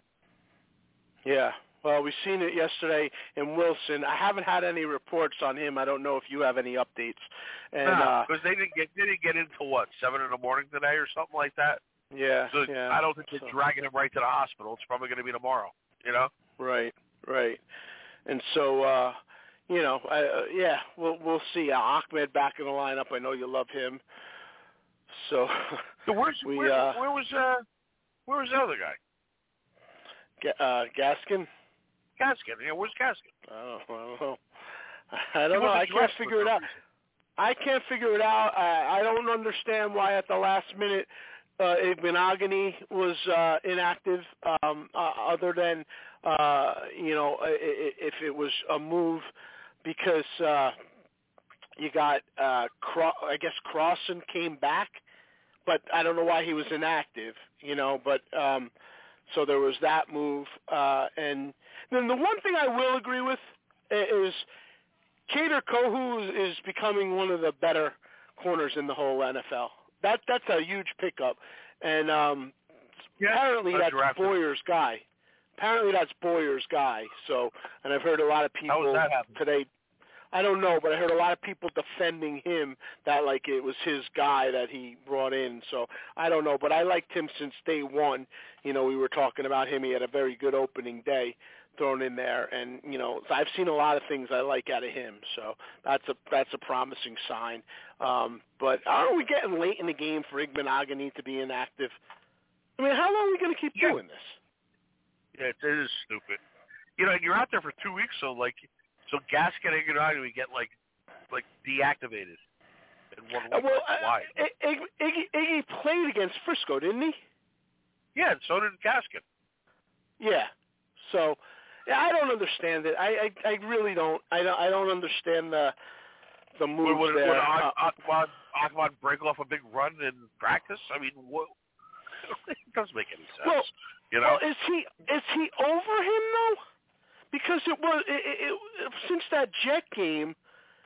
Yeah. Well, we've seen it yesterday in Wilson. I haven't had any reports on him. I don't know if you have any updates. And nah, because uh, they didn't get they didn't get into what seven in the morning today or something like that. Yeah. So yeah. I don't think they're so. dragging him right to the hospital. It's probably going to be tomorrow. You know. Right. Right. And so, uh, you know, I, uh, yeah, we'll we'll see. Uh, Ahmed back in the lineup. I know you love him. So. So where's we, where, uh, where was uh where was the other guy? Uh, Gaskin. Gaskin. Yeah, where's Gaskin? I don't, I don't know. I don't know. I can't figure it out. I can't figure it out. I, I don't understand why at the last minute uh, Igbinoghene was uh, inactive, um, uh, other than, uh, you know, if it was a move because uh, you got, uh, Cro- I guess Crossan came back, but I don't know why he was inactive, you know, but um, so there was that move. Uh, and then the one thing I will agree with is Kader Kohou is becoming one of the better corners in the whole N F L. That that's a huge pickup, and um, yeah, apparently that's Boyer's guy. Apparently that's Boyer's guy. So, and I've heard a lot of people How was that happening? today. I don't know, but I heard a lot of people defending him that like it was his guy that he brought in. So I don't know, but I liked him since day one. You know, we were talking about him. He had a very good opening day thrown in there, and you know, I've seen a lot of things I like out of him. So that's a that's a promising sign. Um, but aren't we getting late in the game for Igbinoghene to be inactive? I mean, how long are we going to keep yeah. doing this? Yeah, it is stupid. You know, you're out there for two weeks, so like, so Gaskin and Igbinoghene get like like deactivated in one week. Uh, well, Why? Uh, Iggy, Iggy, Iggy played against Frisco, didn't he? Yeah, and so did Gaskin. Yeah. So. Yeah, I don't understand it. I, I, I really don't. I don't. I don't understand the the moves would, would, there. Would uh, Ahmad, Ahmad break off a big run in practice? I mean, what? It doesn't make any sense. Well, you know, well, is he is he over him though? Because it was it, it, it, since that Jet game.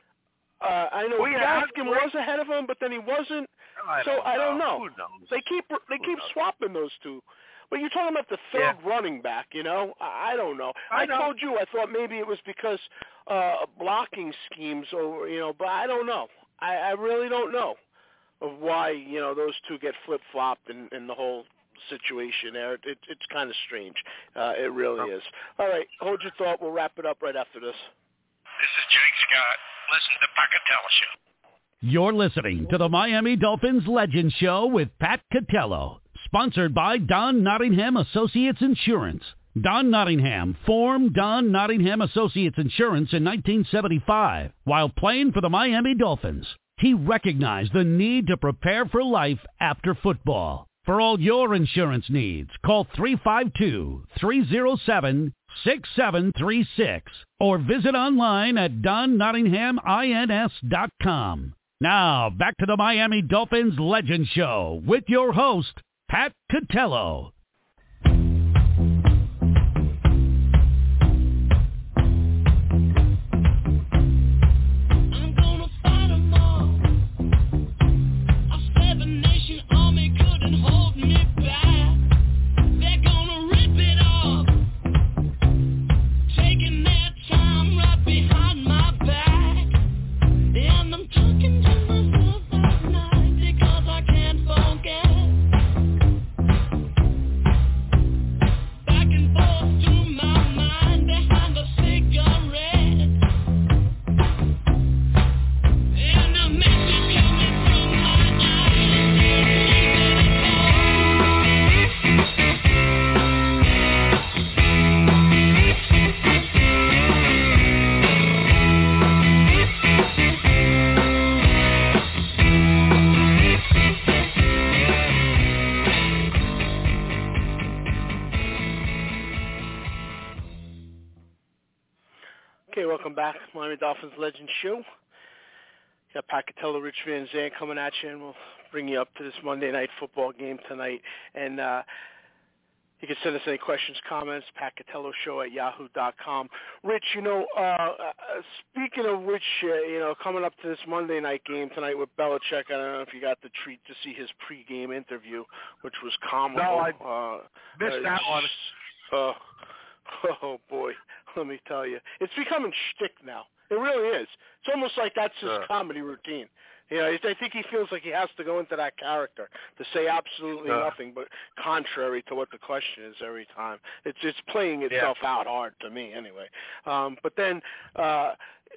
Uh, I know well, yeah, Gaskin was ahead of him, but then he wasn't. I so don't I don't know. know. Who knows? They keep they Who keep knows? swapping those two. But you're talking about the third yeah. running back, you know? I, I don't know. I, I know. told you I thought maybe it was because uh, blocking schemes, or you know, but I don't know. I, I really don't know of why you know those two get flip flopped in, in the whole situation there. It, it, it's kind of strange. Uh, it really is. All right, hold your thought. We'll wrap it up right after this. This is Jake Scott. Listen to the Pacatello Show. You're listening to the Miami Dolphins Legend Show with Pat Catello. Sponsored by Don Nottingham Associates Insurance. Don Nottingham formed Don Nottingham Associates Insurance in nineteen seventy-five while playing for the Miami Dolphins. He recognized the need to prepare for life after football. For all your insurance needs, call three five two, three oh seven, six seven three six or visit online at don nottingham ins dot com. Now, back to the Miami Dolphins Legend Show with your host, Pat Catello. Okay, welcome back. Miami Dolphins Legend Show. Got Pat Catello, Rich Van Zandt coming at you, and we'll bring you up to this Monday night football game tonight. And uh, you can send us any questions, comments, Pat Catello Show at yahoo dot com. Rich, you know, uh, uh, speaking of which, uh, you know, coming up to this Monday night game tonight with Belichick, I don't know if you got the treat to see his pregame interview, which was comical. No, I uh, missed uh, that one. Uh, oh, boy. Let me tell you. It's becoming shtick now. It really is. It's almost like that's his Sure. comedy routine. You know, I think he feels like he has to go into that character to say absolutely Sure. nothing but contrary to what the question is every time. It's it's playing itself Yeah. out hard to me anyway. Um, but then uh,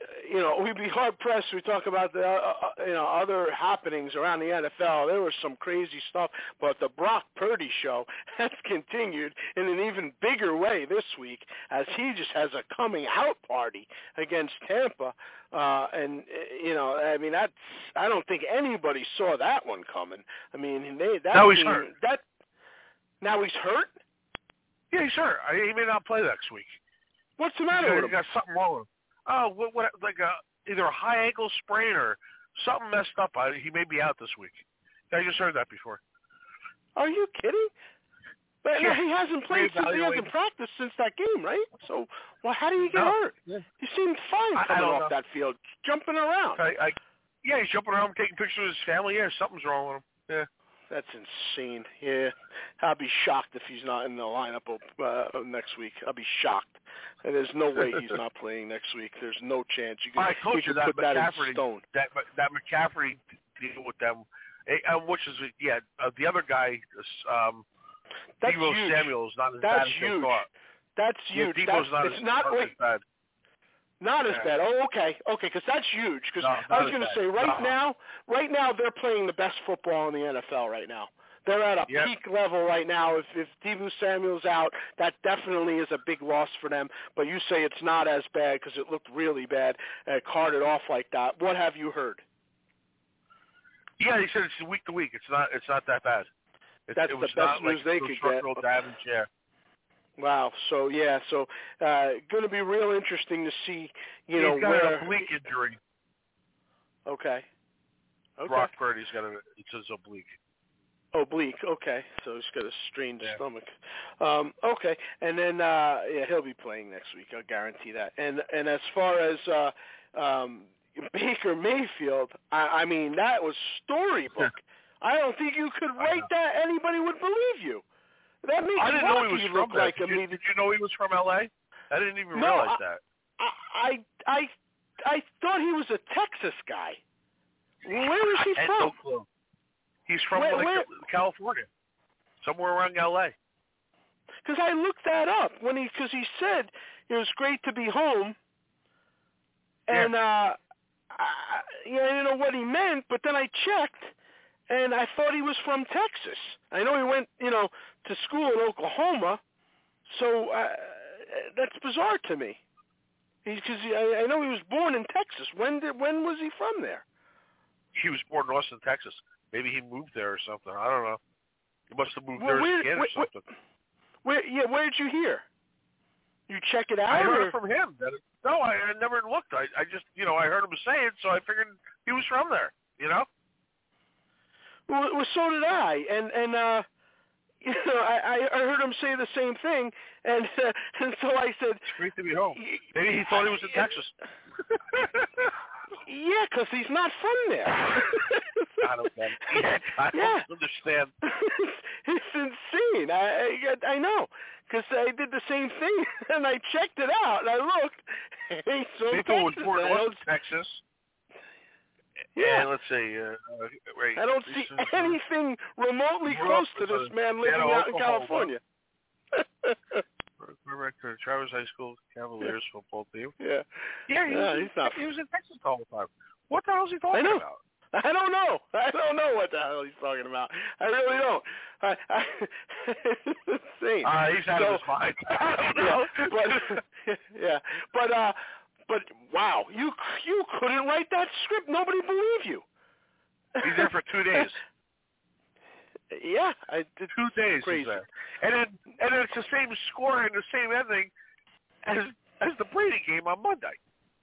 you know, we'd be hard pressed. We talk about the uh, you know other happenings around the N F L. There was some crazy stuff, but the Brock Purdy show has continued in an even bigger way this week, as he just has a coming out party against Tampa. Uh, and you know, I mean, that's I don't think anybody saw that one coming. I mean, they that now he's team, hurt. That now he's hurt. Yeah, he's hurt. I, he may not play next week. What's the matter he's with him? He got something wrong with him. Oh, what, what, like a, either a high ankle sprain or something messed up. I, he may be out this week. I just heard that before. Are you kidding? But yeah. no, he hasn't played since he hasn't practiced since that game, right? So, well, how did he get no. hurt? Yeah. He seemed fine I, coming I off know. that field, jumping around. I, I, yeah, he's jumping around, taking pictures of his family. Yeah, something's wrong with him. Yeah. That's insane. Yeah, I'll be shocked if he's not in the lineup uh, next week. I'll be shocked. And there's no way he's not playing next week. There's no chance. You can, I told you, you that put that McCaffrey, in stone. That that McCaffrey deal with them, uh, which is yeah, uh, the other guy, um, That's Deebo huge. Samuel is not as That's bad as huge. they thought. That's Yeah, huge. Deebo's that's, not it's as, not, not wait, as bad. Not as Yeah. bad. Oh, okay, okay, because that's huge. Because No, I was going to say, right no. now, right now they're playing the best football in the N F L right now. They're at a Yep. peak level right now. If if Deebo Samuel's out, that definitely is a big loss for them. But you say it's not as bad because it looked really bad. Uh, carted off like that. What have you heard? Yeah, he said it's week to week. It's not. It's not that bad. It, That's it the was best not news like they could get. structural damage. Yeah. Wow. So yeah. So uh, going to be real interesting to see. You He's know got where. an oblique injury. Okay. Okay. Brock Purdy's got a. It says oblique. Oblique, okay. So he's got a strained Yeah. stomach. Um, okay, and then uh, yeah, he'll be playing next week. I'll guarantee that. And and as far as uh, um, Baker Mayfield, I, I mean that was storybook. I don't think you could write that. Anybody would believe you. That makes I didn't know he Rocky was look from there. like Did a you, did you know he was from L A? I didn't even No, realize I, that. I I I I thought he was a Texas guy. Where is he I had from? no clue. He's from Where- like where- California, somewhere around L A. Because I looked that up when he, because he said it was great to be home, and Yeah. uh, I, you know, I didn't know what he meant. But then I checked, and I thought he was from Texas. I know he went, you know, to school in Oklahoma, so uh, that's bizarre to me. Because I, I know he was born in Texas. When did, when was he from there? He was born in Austin, Texas. Maybe he moved there or something. I don't know. He must have moved Well, there where, as a kid where, or something. Where, yeah, where did you hear? You check it out? I heard or? it from him. That it, no, I, I never looked. I, I just, you know, I heard him say it, so I figured he was from there. You know. Well, well, so did I, and and uh, you know, I, I heard him say the same thing, and uh, and so I said, "It's great to be home." Maybe he thought he was in Texas. Yeah, because he's not from there. I don't get it. I don't Yeah. understand. It's insane. I I, I know, because I did the same thing, and I checked it out, and I looked, and he's from People was Texas. born and in I Austin, don't- Texas. Yeah. And let's see. Uh, uh, right. I don't see anything remotely close to this man living out in California. Quarterback to the Traverse High School Cavaliers football team. Yeah. Yeah, he, Yeah, was, he's not. he was in Texas all the time. What the hell is he talking I know. about? I don't know. I don't know what the hell he's talking about. I really don't. I, I, it's insane. Uh, he's out so, of his mind. I don't know. Yeah, but yeah, but uh, but wow, you you couldn't write that script. Nobody believed you. He's there for two days. Yeah, I did. Two days Crazy. he's there, and then and then it's the same score and the same ending as as the Brady game on Monday.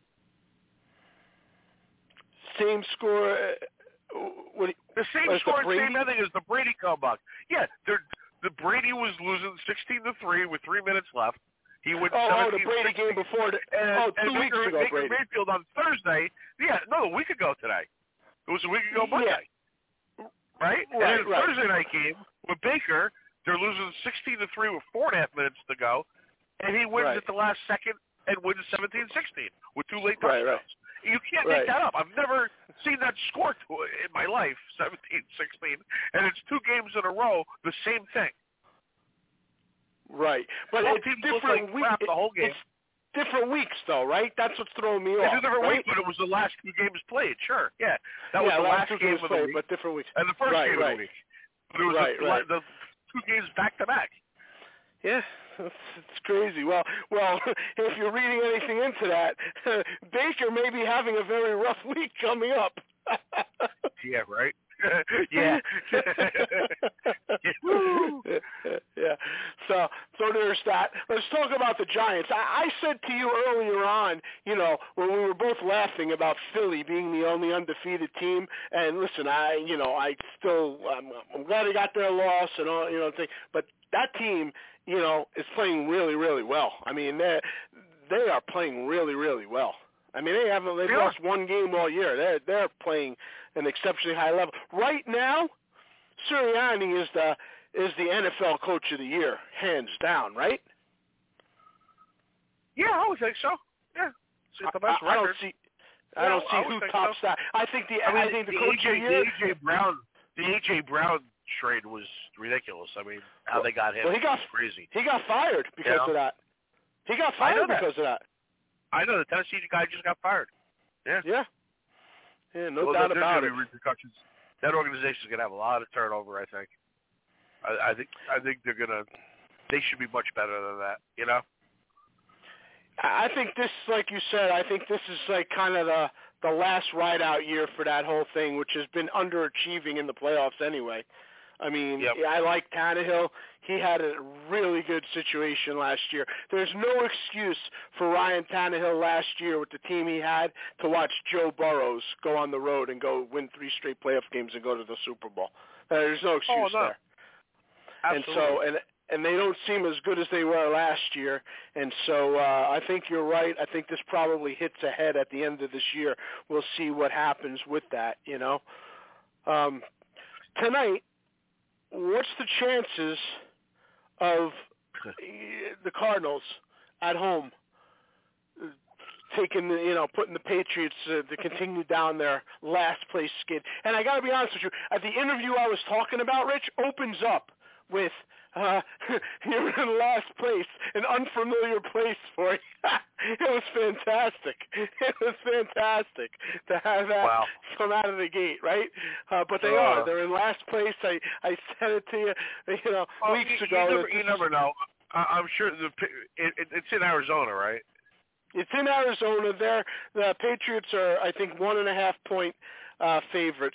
Same score. Uh, what, The same as score the and same Brady? ending as the Brady comeback. Yeah, they're, the Brady was losing sixteen to three with three minutes left. He went Oh, oh, the seventeen Brady sixteen. game before. The, And, oh, two and weeks Baker, ago, Baker Brady. Mayfield on Thursday. Yeah, no, a week ago today. It was a week ago Monday. Right? Right, and then right. Thursday night game with Baker, they're losing sixteen to three with four and a half minutes to go, and he wins Right. at the last second and wins seventeen sixteen with two late Right, touchdowns. right. You can't Right. make that up. I've never seen that score to, in my life, seventeen sixteen, and it's two games in a row, the same thing. Right, but Both it's teams look different. like we, crap it, the whole game. It's different weeks, though, right? That's what's throwing me It's off. a different right? week, but it was the last two games played. Sure, yeah, that yeah, was the last, last two game games of the played, week, but different weeks. and the first right, game right. of the week. But it was right, the, right. the two games back to back. Yeah, it's, it's crazy. Well, well, if you're reading anything into that, Baker may be having a very rough week coming up. Yeah, right. yeah. yeah. So, so there's that. Let's talk about the Giants. I, I said to you earlier on, you know, when we were both laughing about Philly being the only undefeated team. And listen, I, you know, I still, I'm, I'm glad they got their loss and all, you know, thing. But that team, you know, is playing really, really well. I mean, they they are playing really, really well. I mean, they haven't they've yeah. lost one game all year. They're they're playing an exceptionally high level right now. Sirianni is the is the N F L Coach of the Year, hands down, right? Yeah, I would think so. Yeah, it's the best I, I don't record. see. Yeah, I don't I see would who think tops so. that. I think the I, mean, I think the, the Coach A J, of the Year. the A J Brown, the A J Brown trade was ridiculous. I mean, how well, they got him well, he got, was crazy. He got fired because yeah. of that. He got fired because that. of that. I know the Tennessee guy just got fired. Yeah. Yeah. Yeah, no well, doubt there's about gonna it. Be repercussions. That organization's gonna have a lot of turnover. I think. I, I think. I think they're gonna. They should be much better than that. You know. I think this, like you said, I think this is like kind of the the last ride out year for that whole thing, which has been underachieving in the playoffs anyway. I mean, yep. I like Tannehill. He had a really good situation last year. There's no excuse for Ryan Tannehill last year with the team he had to watch Joe Burrows go on the road and go win three straight playoff games and go to the Super Bowl. Uh, there's no excuse oh, no. there. Absolutely. And so, and and they don't seem as good as they were last year. And so uh, I think you're right. I think this probably hits ahead at the end of this year. We'll see what happens with that, you know. Um, tonight, what's the chances of the Cardinals at home taking, the, you know, putting the Patriots uh, to continue down their last place skid? And I got to be honest with you, at the interview I was talking about, Rich, opens up with uh, you're in last place, an unfamiliar place for you. It was fantastic. It was fantastic to have that wow. come out of the gate, right? Uh, but they uh, are. They're in last place. I, I said it to you, you know, well, weeks you, ago. You never, you never know. I, I'm sure the it, it, it's in Arizona, right? It's in Arizona. There, the Patriots are, I think, one and a half point uh, favorites.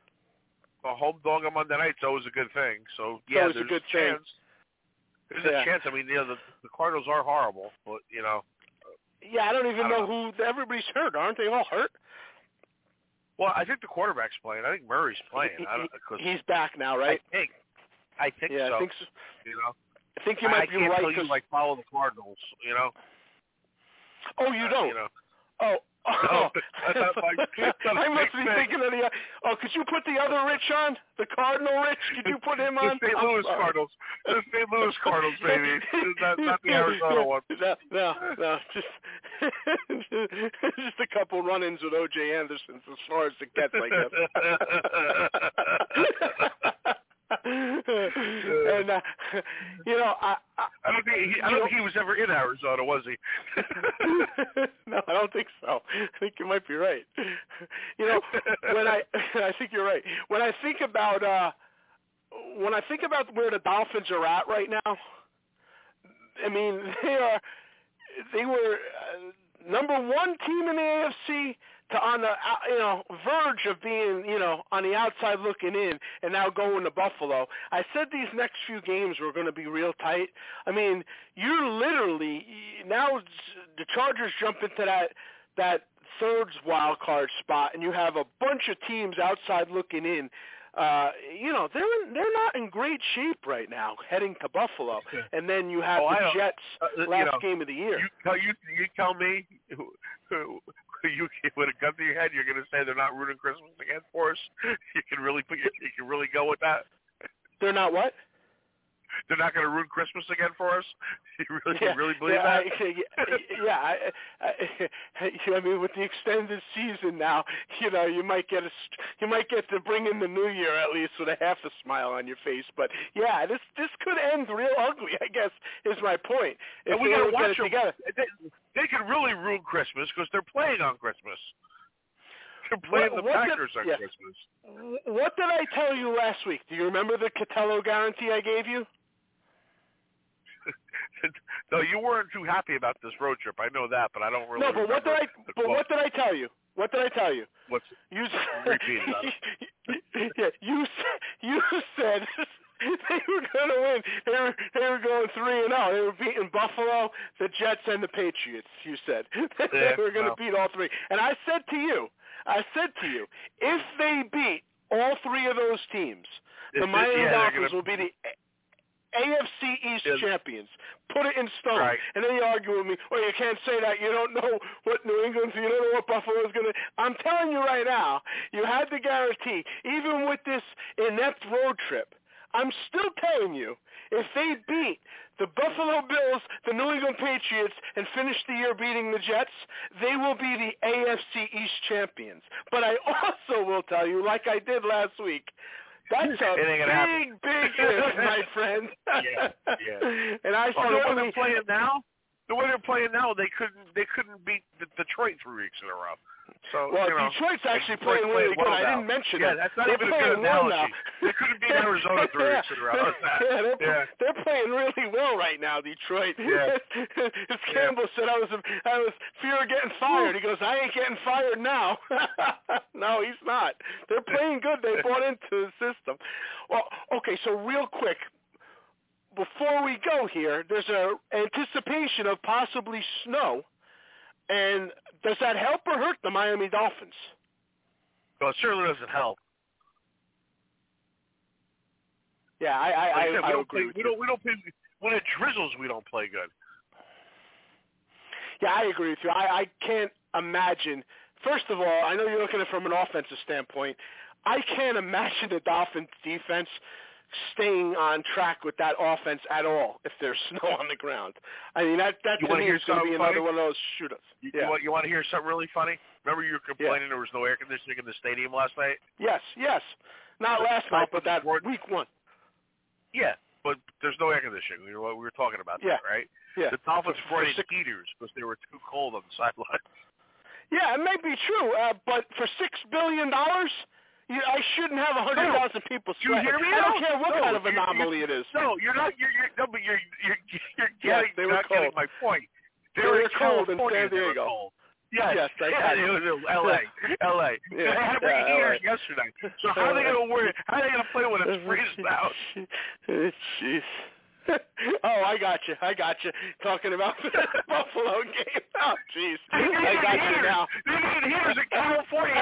A home dog on Monday night is always a good thing. So It's yeah, always there's a good a chance. thing. There's yeah. a chance. I mean, you know, the, the Cardinals are horrible, but you know. Yeah, I don't even I know, don't know who. Everybody's hurt, aren't they? All hurt. Well, I think the quarterback's playing. I think Murray's playing. He, I don't, he, he's back now, right? I think. I think yeah, so. I think so. You know. I think you I, might I be can't right. tell you like follow the Cardinals. You know. Oh, you uh, don't. You know. Oh. Oh, no, that's like, that's I must be thing. thinking of the. Oh, could you put the other Rich on? The Cardinal Rich? Could you put him on? The Saint Louis Cardinals. The Saint Louis Cardinals, baby. Not, not the Arizona one. No, no, no. Just, just a couple run-ins with O J Anderson as far as it gets, I guess. and uh, you know, I, I, I don't think he, I don't think he was ever in Arizona, was he? No, I don't think so. I think you might be right. You know, when I I think you're right. When I think about uh, when I think about where the Dolphins are at right now, I mean they are they were uh, number one team in the A F C. To on the you know verge of being you know on the outside looking in, and now going to Buffalo. I said these next few games were going to be real tight. I mean, you're literally now the Chargers jump into that that third wild card spot, and you have a bunch of teams outside looking in. Uh, you know they're in, they're not in great shape right now, heading to Buffalo, and then you have oh, the Jets uh, last you know, game of the year. You tell you you tell me. Who, who, You with a gun to your head, you're going to say they're not rooting Christmas again for us. You can really put, you can really go with that. They're not what? they're not going to ruin Christmas again for us? You really, yeah, you really believe yeah, that? I, yeah, I, I, I mean, with the extended season now, you know, you might get a, you might get to bring in the new year at least with a half a smile on your face. But yeah, this this could end real ugly, I guess, is my point. If and we got to watch them. Together. They, they could really ruin Christmas because they're playing on Christmas. They're playing what, the what Packers did, on yeah. Christmas. What did I tell you last week? Do you remember the Catello guarantee I gave you? No, you weren't too happy about this road trip. I know that, but I don't really. No, but what did I? But quote. what did I tell you? What did I tell you? What's you? Repeat it. yeah, you you said they were going to win. They were they were going three and zero. They were beating Buffalo, the Jets, and the Patriots. You said yeah, they were going to well. beat all three. And I said to you, I said to you, if they beat all three of those teams, the it's, Miami yeah, Dolphins gonna... will be the A F C East yeah. champions. Put it in stone. Right. And then you argue with me, well, you can't say that. You don't know what New England's, you don't know what Buffalo's going to. I'm telling you right now, you had the guarantee, even with this inept road trip, I'm still telling you, if they beat the Buffalo Bills, the New England Patriots, and finish the year beating the Jets, they will be the A F C East champions. But I also will tell you, like I did last week, that's a big, happen. big if, my friend. yeah, yeah. And I well, certainly... the way they're playing now, the way they're playing now, they couldn't, they couldn't beat the Detroit three weeks in a row. So, well, you know, Detroit's actually Detroit's playing really well good. now. I didn't mention yeah, that. that's not they're even a good well analogy. They couldn't beat Arizona three yeah. weeks in a row. How's that? Yeah, they're, yeah. they're playing really well right now, Detroit. Yeah. As Campbell yeah. said, I was I was fear of getting fired. He goes, I ain't getting fired now. No, he's not. They're playing good. They bought into the system. Well, okay, so real quick, before we go here, there's a anticipation of possibly snow. And does that help or hurt the Miami Dolphins? Well, it certainly doesn't help. Yeah, I, I, like I, said, I, I we agree. Play, we don't. We don't play. When it drizzles, we don't play good. Yeah, I agree with you. I, I can't imagine. First of all, I know you're looking at it from an offensive standpoint. I can't imagine the Dolphins defense staying on track with that offense at all if there's snow on the ground. I mean, that that you to me hear is going to be another funny? one of those shootouts. You, yeah. you, want, you want to hear something really funny? Remember you were complaining yeah. there was no air conditioning in the stadium last night? Yes, yes. Not last night, but that sport. week one. Yeah, but there's no air conditioning. We were, we were talking about yeah. that, right? Yeah. The Dolphins for, brought in for heaters because they were too cold on the sideline. Yeah, it may be true, uh, but for six billion dollars, you, I shouldn't have a hundred thousand people sweating. You hear me? I don't care what no, kind of you, anomaly you, it is. No, you're not. You're, you're no, but you're you're you're yes, getting, they were not cold. getting my point. They, they were, were in cold in California. San Diego. Cold. Yes, yes, I yeah, it was L A, L A. Yeah, they had to bring yeah, heaters yesterday. So how are they going to worry? How are they going to play when it's freezing out? Jeez. Oh, I got you. I got you. Talking about the Buffalo game. Oh, jeez. I got heaters. you now. They need heaters in California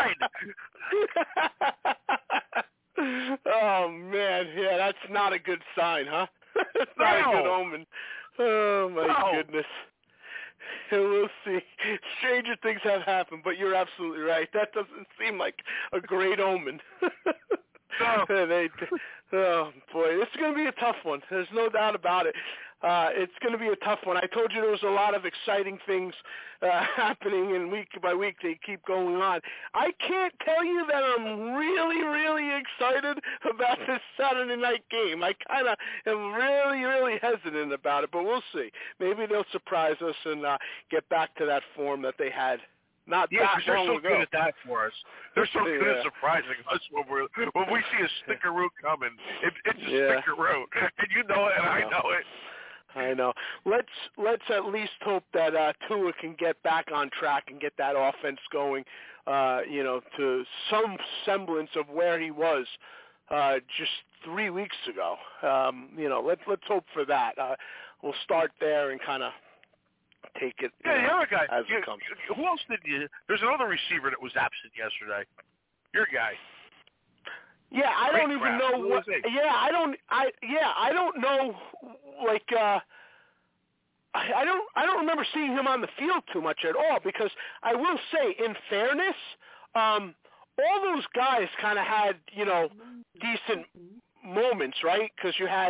inside. Oh, man. Yeah, that's not a good sign, huh? It's not no. a good omen. Oh, my no. goodness. We'll see. Stranger things have happened, but you're absolutely right. That doesn't seem like a great omen. No. they, oh, boy. This is going to be a tough one. There's no doubt about it. Uh, it's going to be a tough one. I told you there was a lot of exciting things uh, happening, and week by week they keep going on. I can't tell you that I'm really, really excited about this Saturday night game. I kind of am really, really hesitant about it, but we'll see. Maybe they'll surprise us and uh, get back to that form that they had not yeah, that they're long so ago. good at that for us. They're so yeah. good at surprising us when we when we see a stickeroo coming. It, it's a yeah. stickeroo, and you know it, and I know it. I know. Let's let's at least hope that uh, Tua can get back on track and get that offense going. Uh, you know, to some semblance of where he was uh, just three weeks ago. Um, you know, let's let's hope for that. Uh, we'll start there and kind of take it Yeah, you the know, other guy. as You, it comes. who else did you? There's another receiver that was absent yesterday. Your guy. Yeah, I Great don't even crap. know Who what. was he? Yeah, I don't. I yeah, I don't know. Like, uh, I, I don't. I don't remember seeing him on the field too much at all. Because I will say, in fairness, um, all those guys kind of had, you know, decent moments, right? Because you had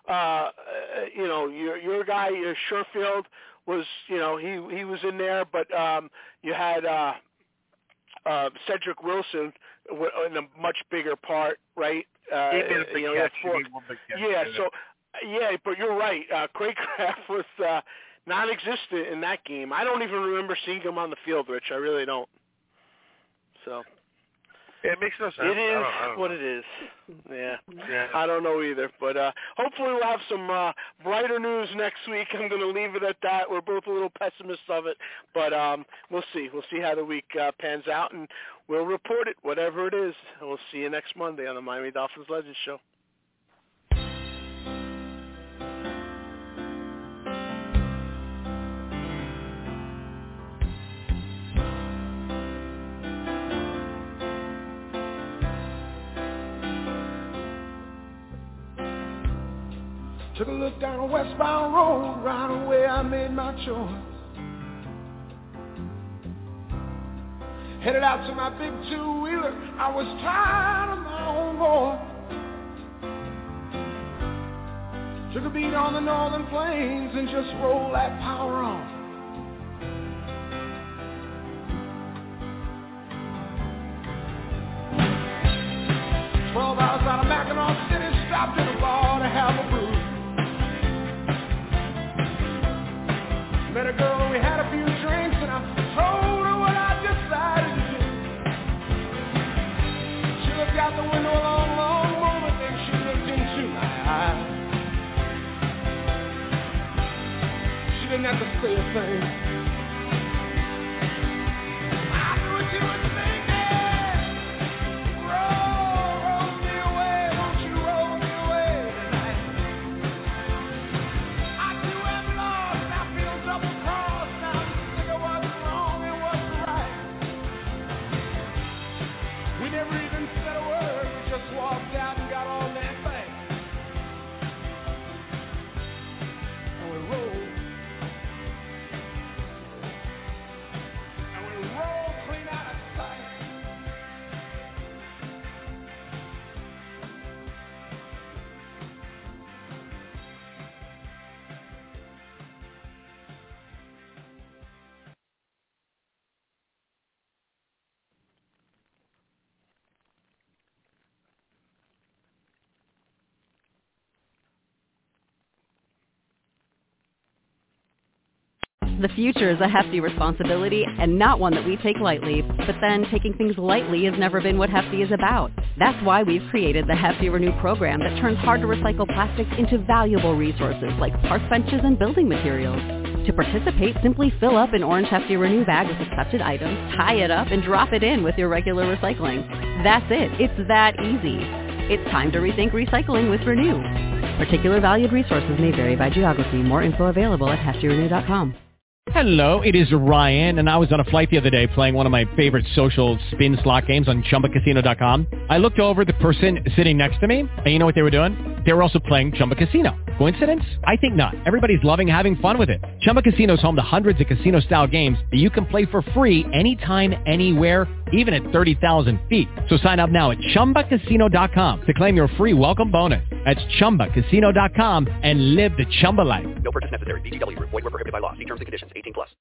uh, you know, your your guy, your Sherfield was, you know, he he was in there, but um, you had uh, uh, Cedric Wilson in a much bigger part, right? Uh, he made a big you know, catch. four, He made one big catch. yeah, so yeah, but you're right. Uh, Craycraft was uh, non-existent in that game. I don't even remember seeing him on the field, Rich. I really don't. So. Yeah, it makes no sense. It is I don't, I don't what know. it is. Yeah. yeah. I don't know either. But uh, hopefully we'll have some uh, brighter news next week. I'm going to leave it at that. We're both a little pessimists of it. But um, we'll see. We'll see how the week uh, pans out, and we'll report it, whatever it is. And we'll see you next Monday on the Miami Dolphins Legends Show. Took a look down a westbound road, right away I made my choice. Headed out to my big two-wheeler, I was tired of my own voice. Took a beat on the northern plains and just rolled that power on. Twelve hours out of Mackinac City, stopped in a bar to have a brew. Met a girl and we had a few drinks and I told her what I decided to do. She looked out the window a long, long moment, then she looked into my eyes. She didn't have to say a thing. I knew what she was thinking. Roll, roll me away, won't you roll me away tonight? I too am lost, I feel double crossed. Now I'm sick of what's wrong and what's right. We never even said a word, we just walked out and got on that thing. And we rolled. And we rolled clean out of sight. The future is a hefty responsibility and not one that we take lightly, but then taking things lightly has never been what Hefty is about. That's why we've created the Hefty Renew program that turns hard-to-recycle plastics into valuable resources like park benches and building materials. To participate, simply fill up an orange Hefty Renew bag with accepted items, tie it up, and drop it in with your regular recycling. That's it. It's that easy. It's time to rethink recycling with Renew. Particular valued resources may vary by geography. More info available at hefty renew dot com. Hello, it is Ryan, and I was on a flight the other day playing one of my favorite social spin slot games on chumba casino dot com. I looked over at the person sitting next to me, and you know what they were doing? They were also playing Chumba Casino. Coincidence? I think not. Everybody's loving having fun with it. Chumba Casino is home to hundreds of casino-style games that you can play for free anytime, anywhere, even at thirty thousand feet. So sign up now at chumba casino dot com to claim your free welcome bonus. That's chumba casino dot com and live the Chumba life. No purchase necessary. V G W. Void where prohibited by law. See terms and conditions. eighteen plus.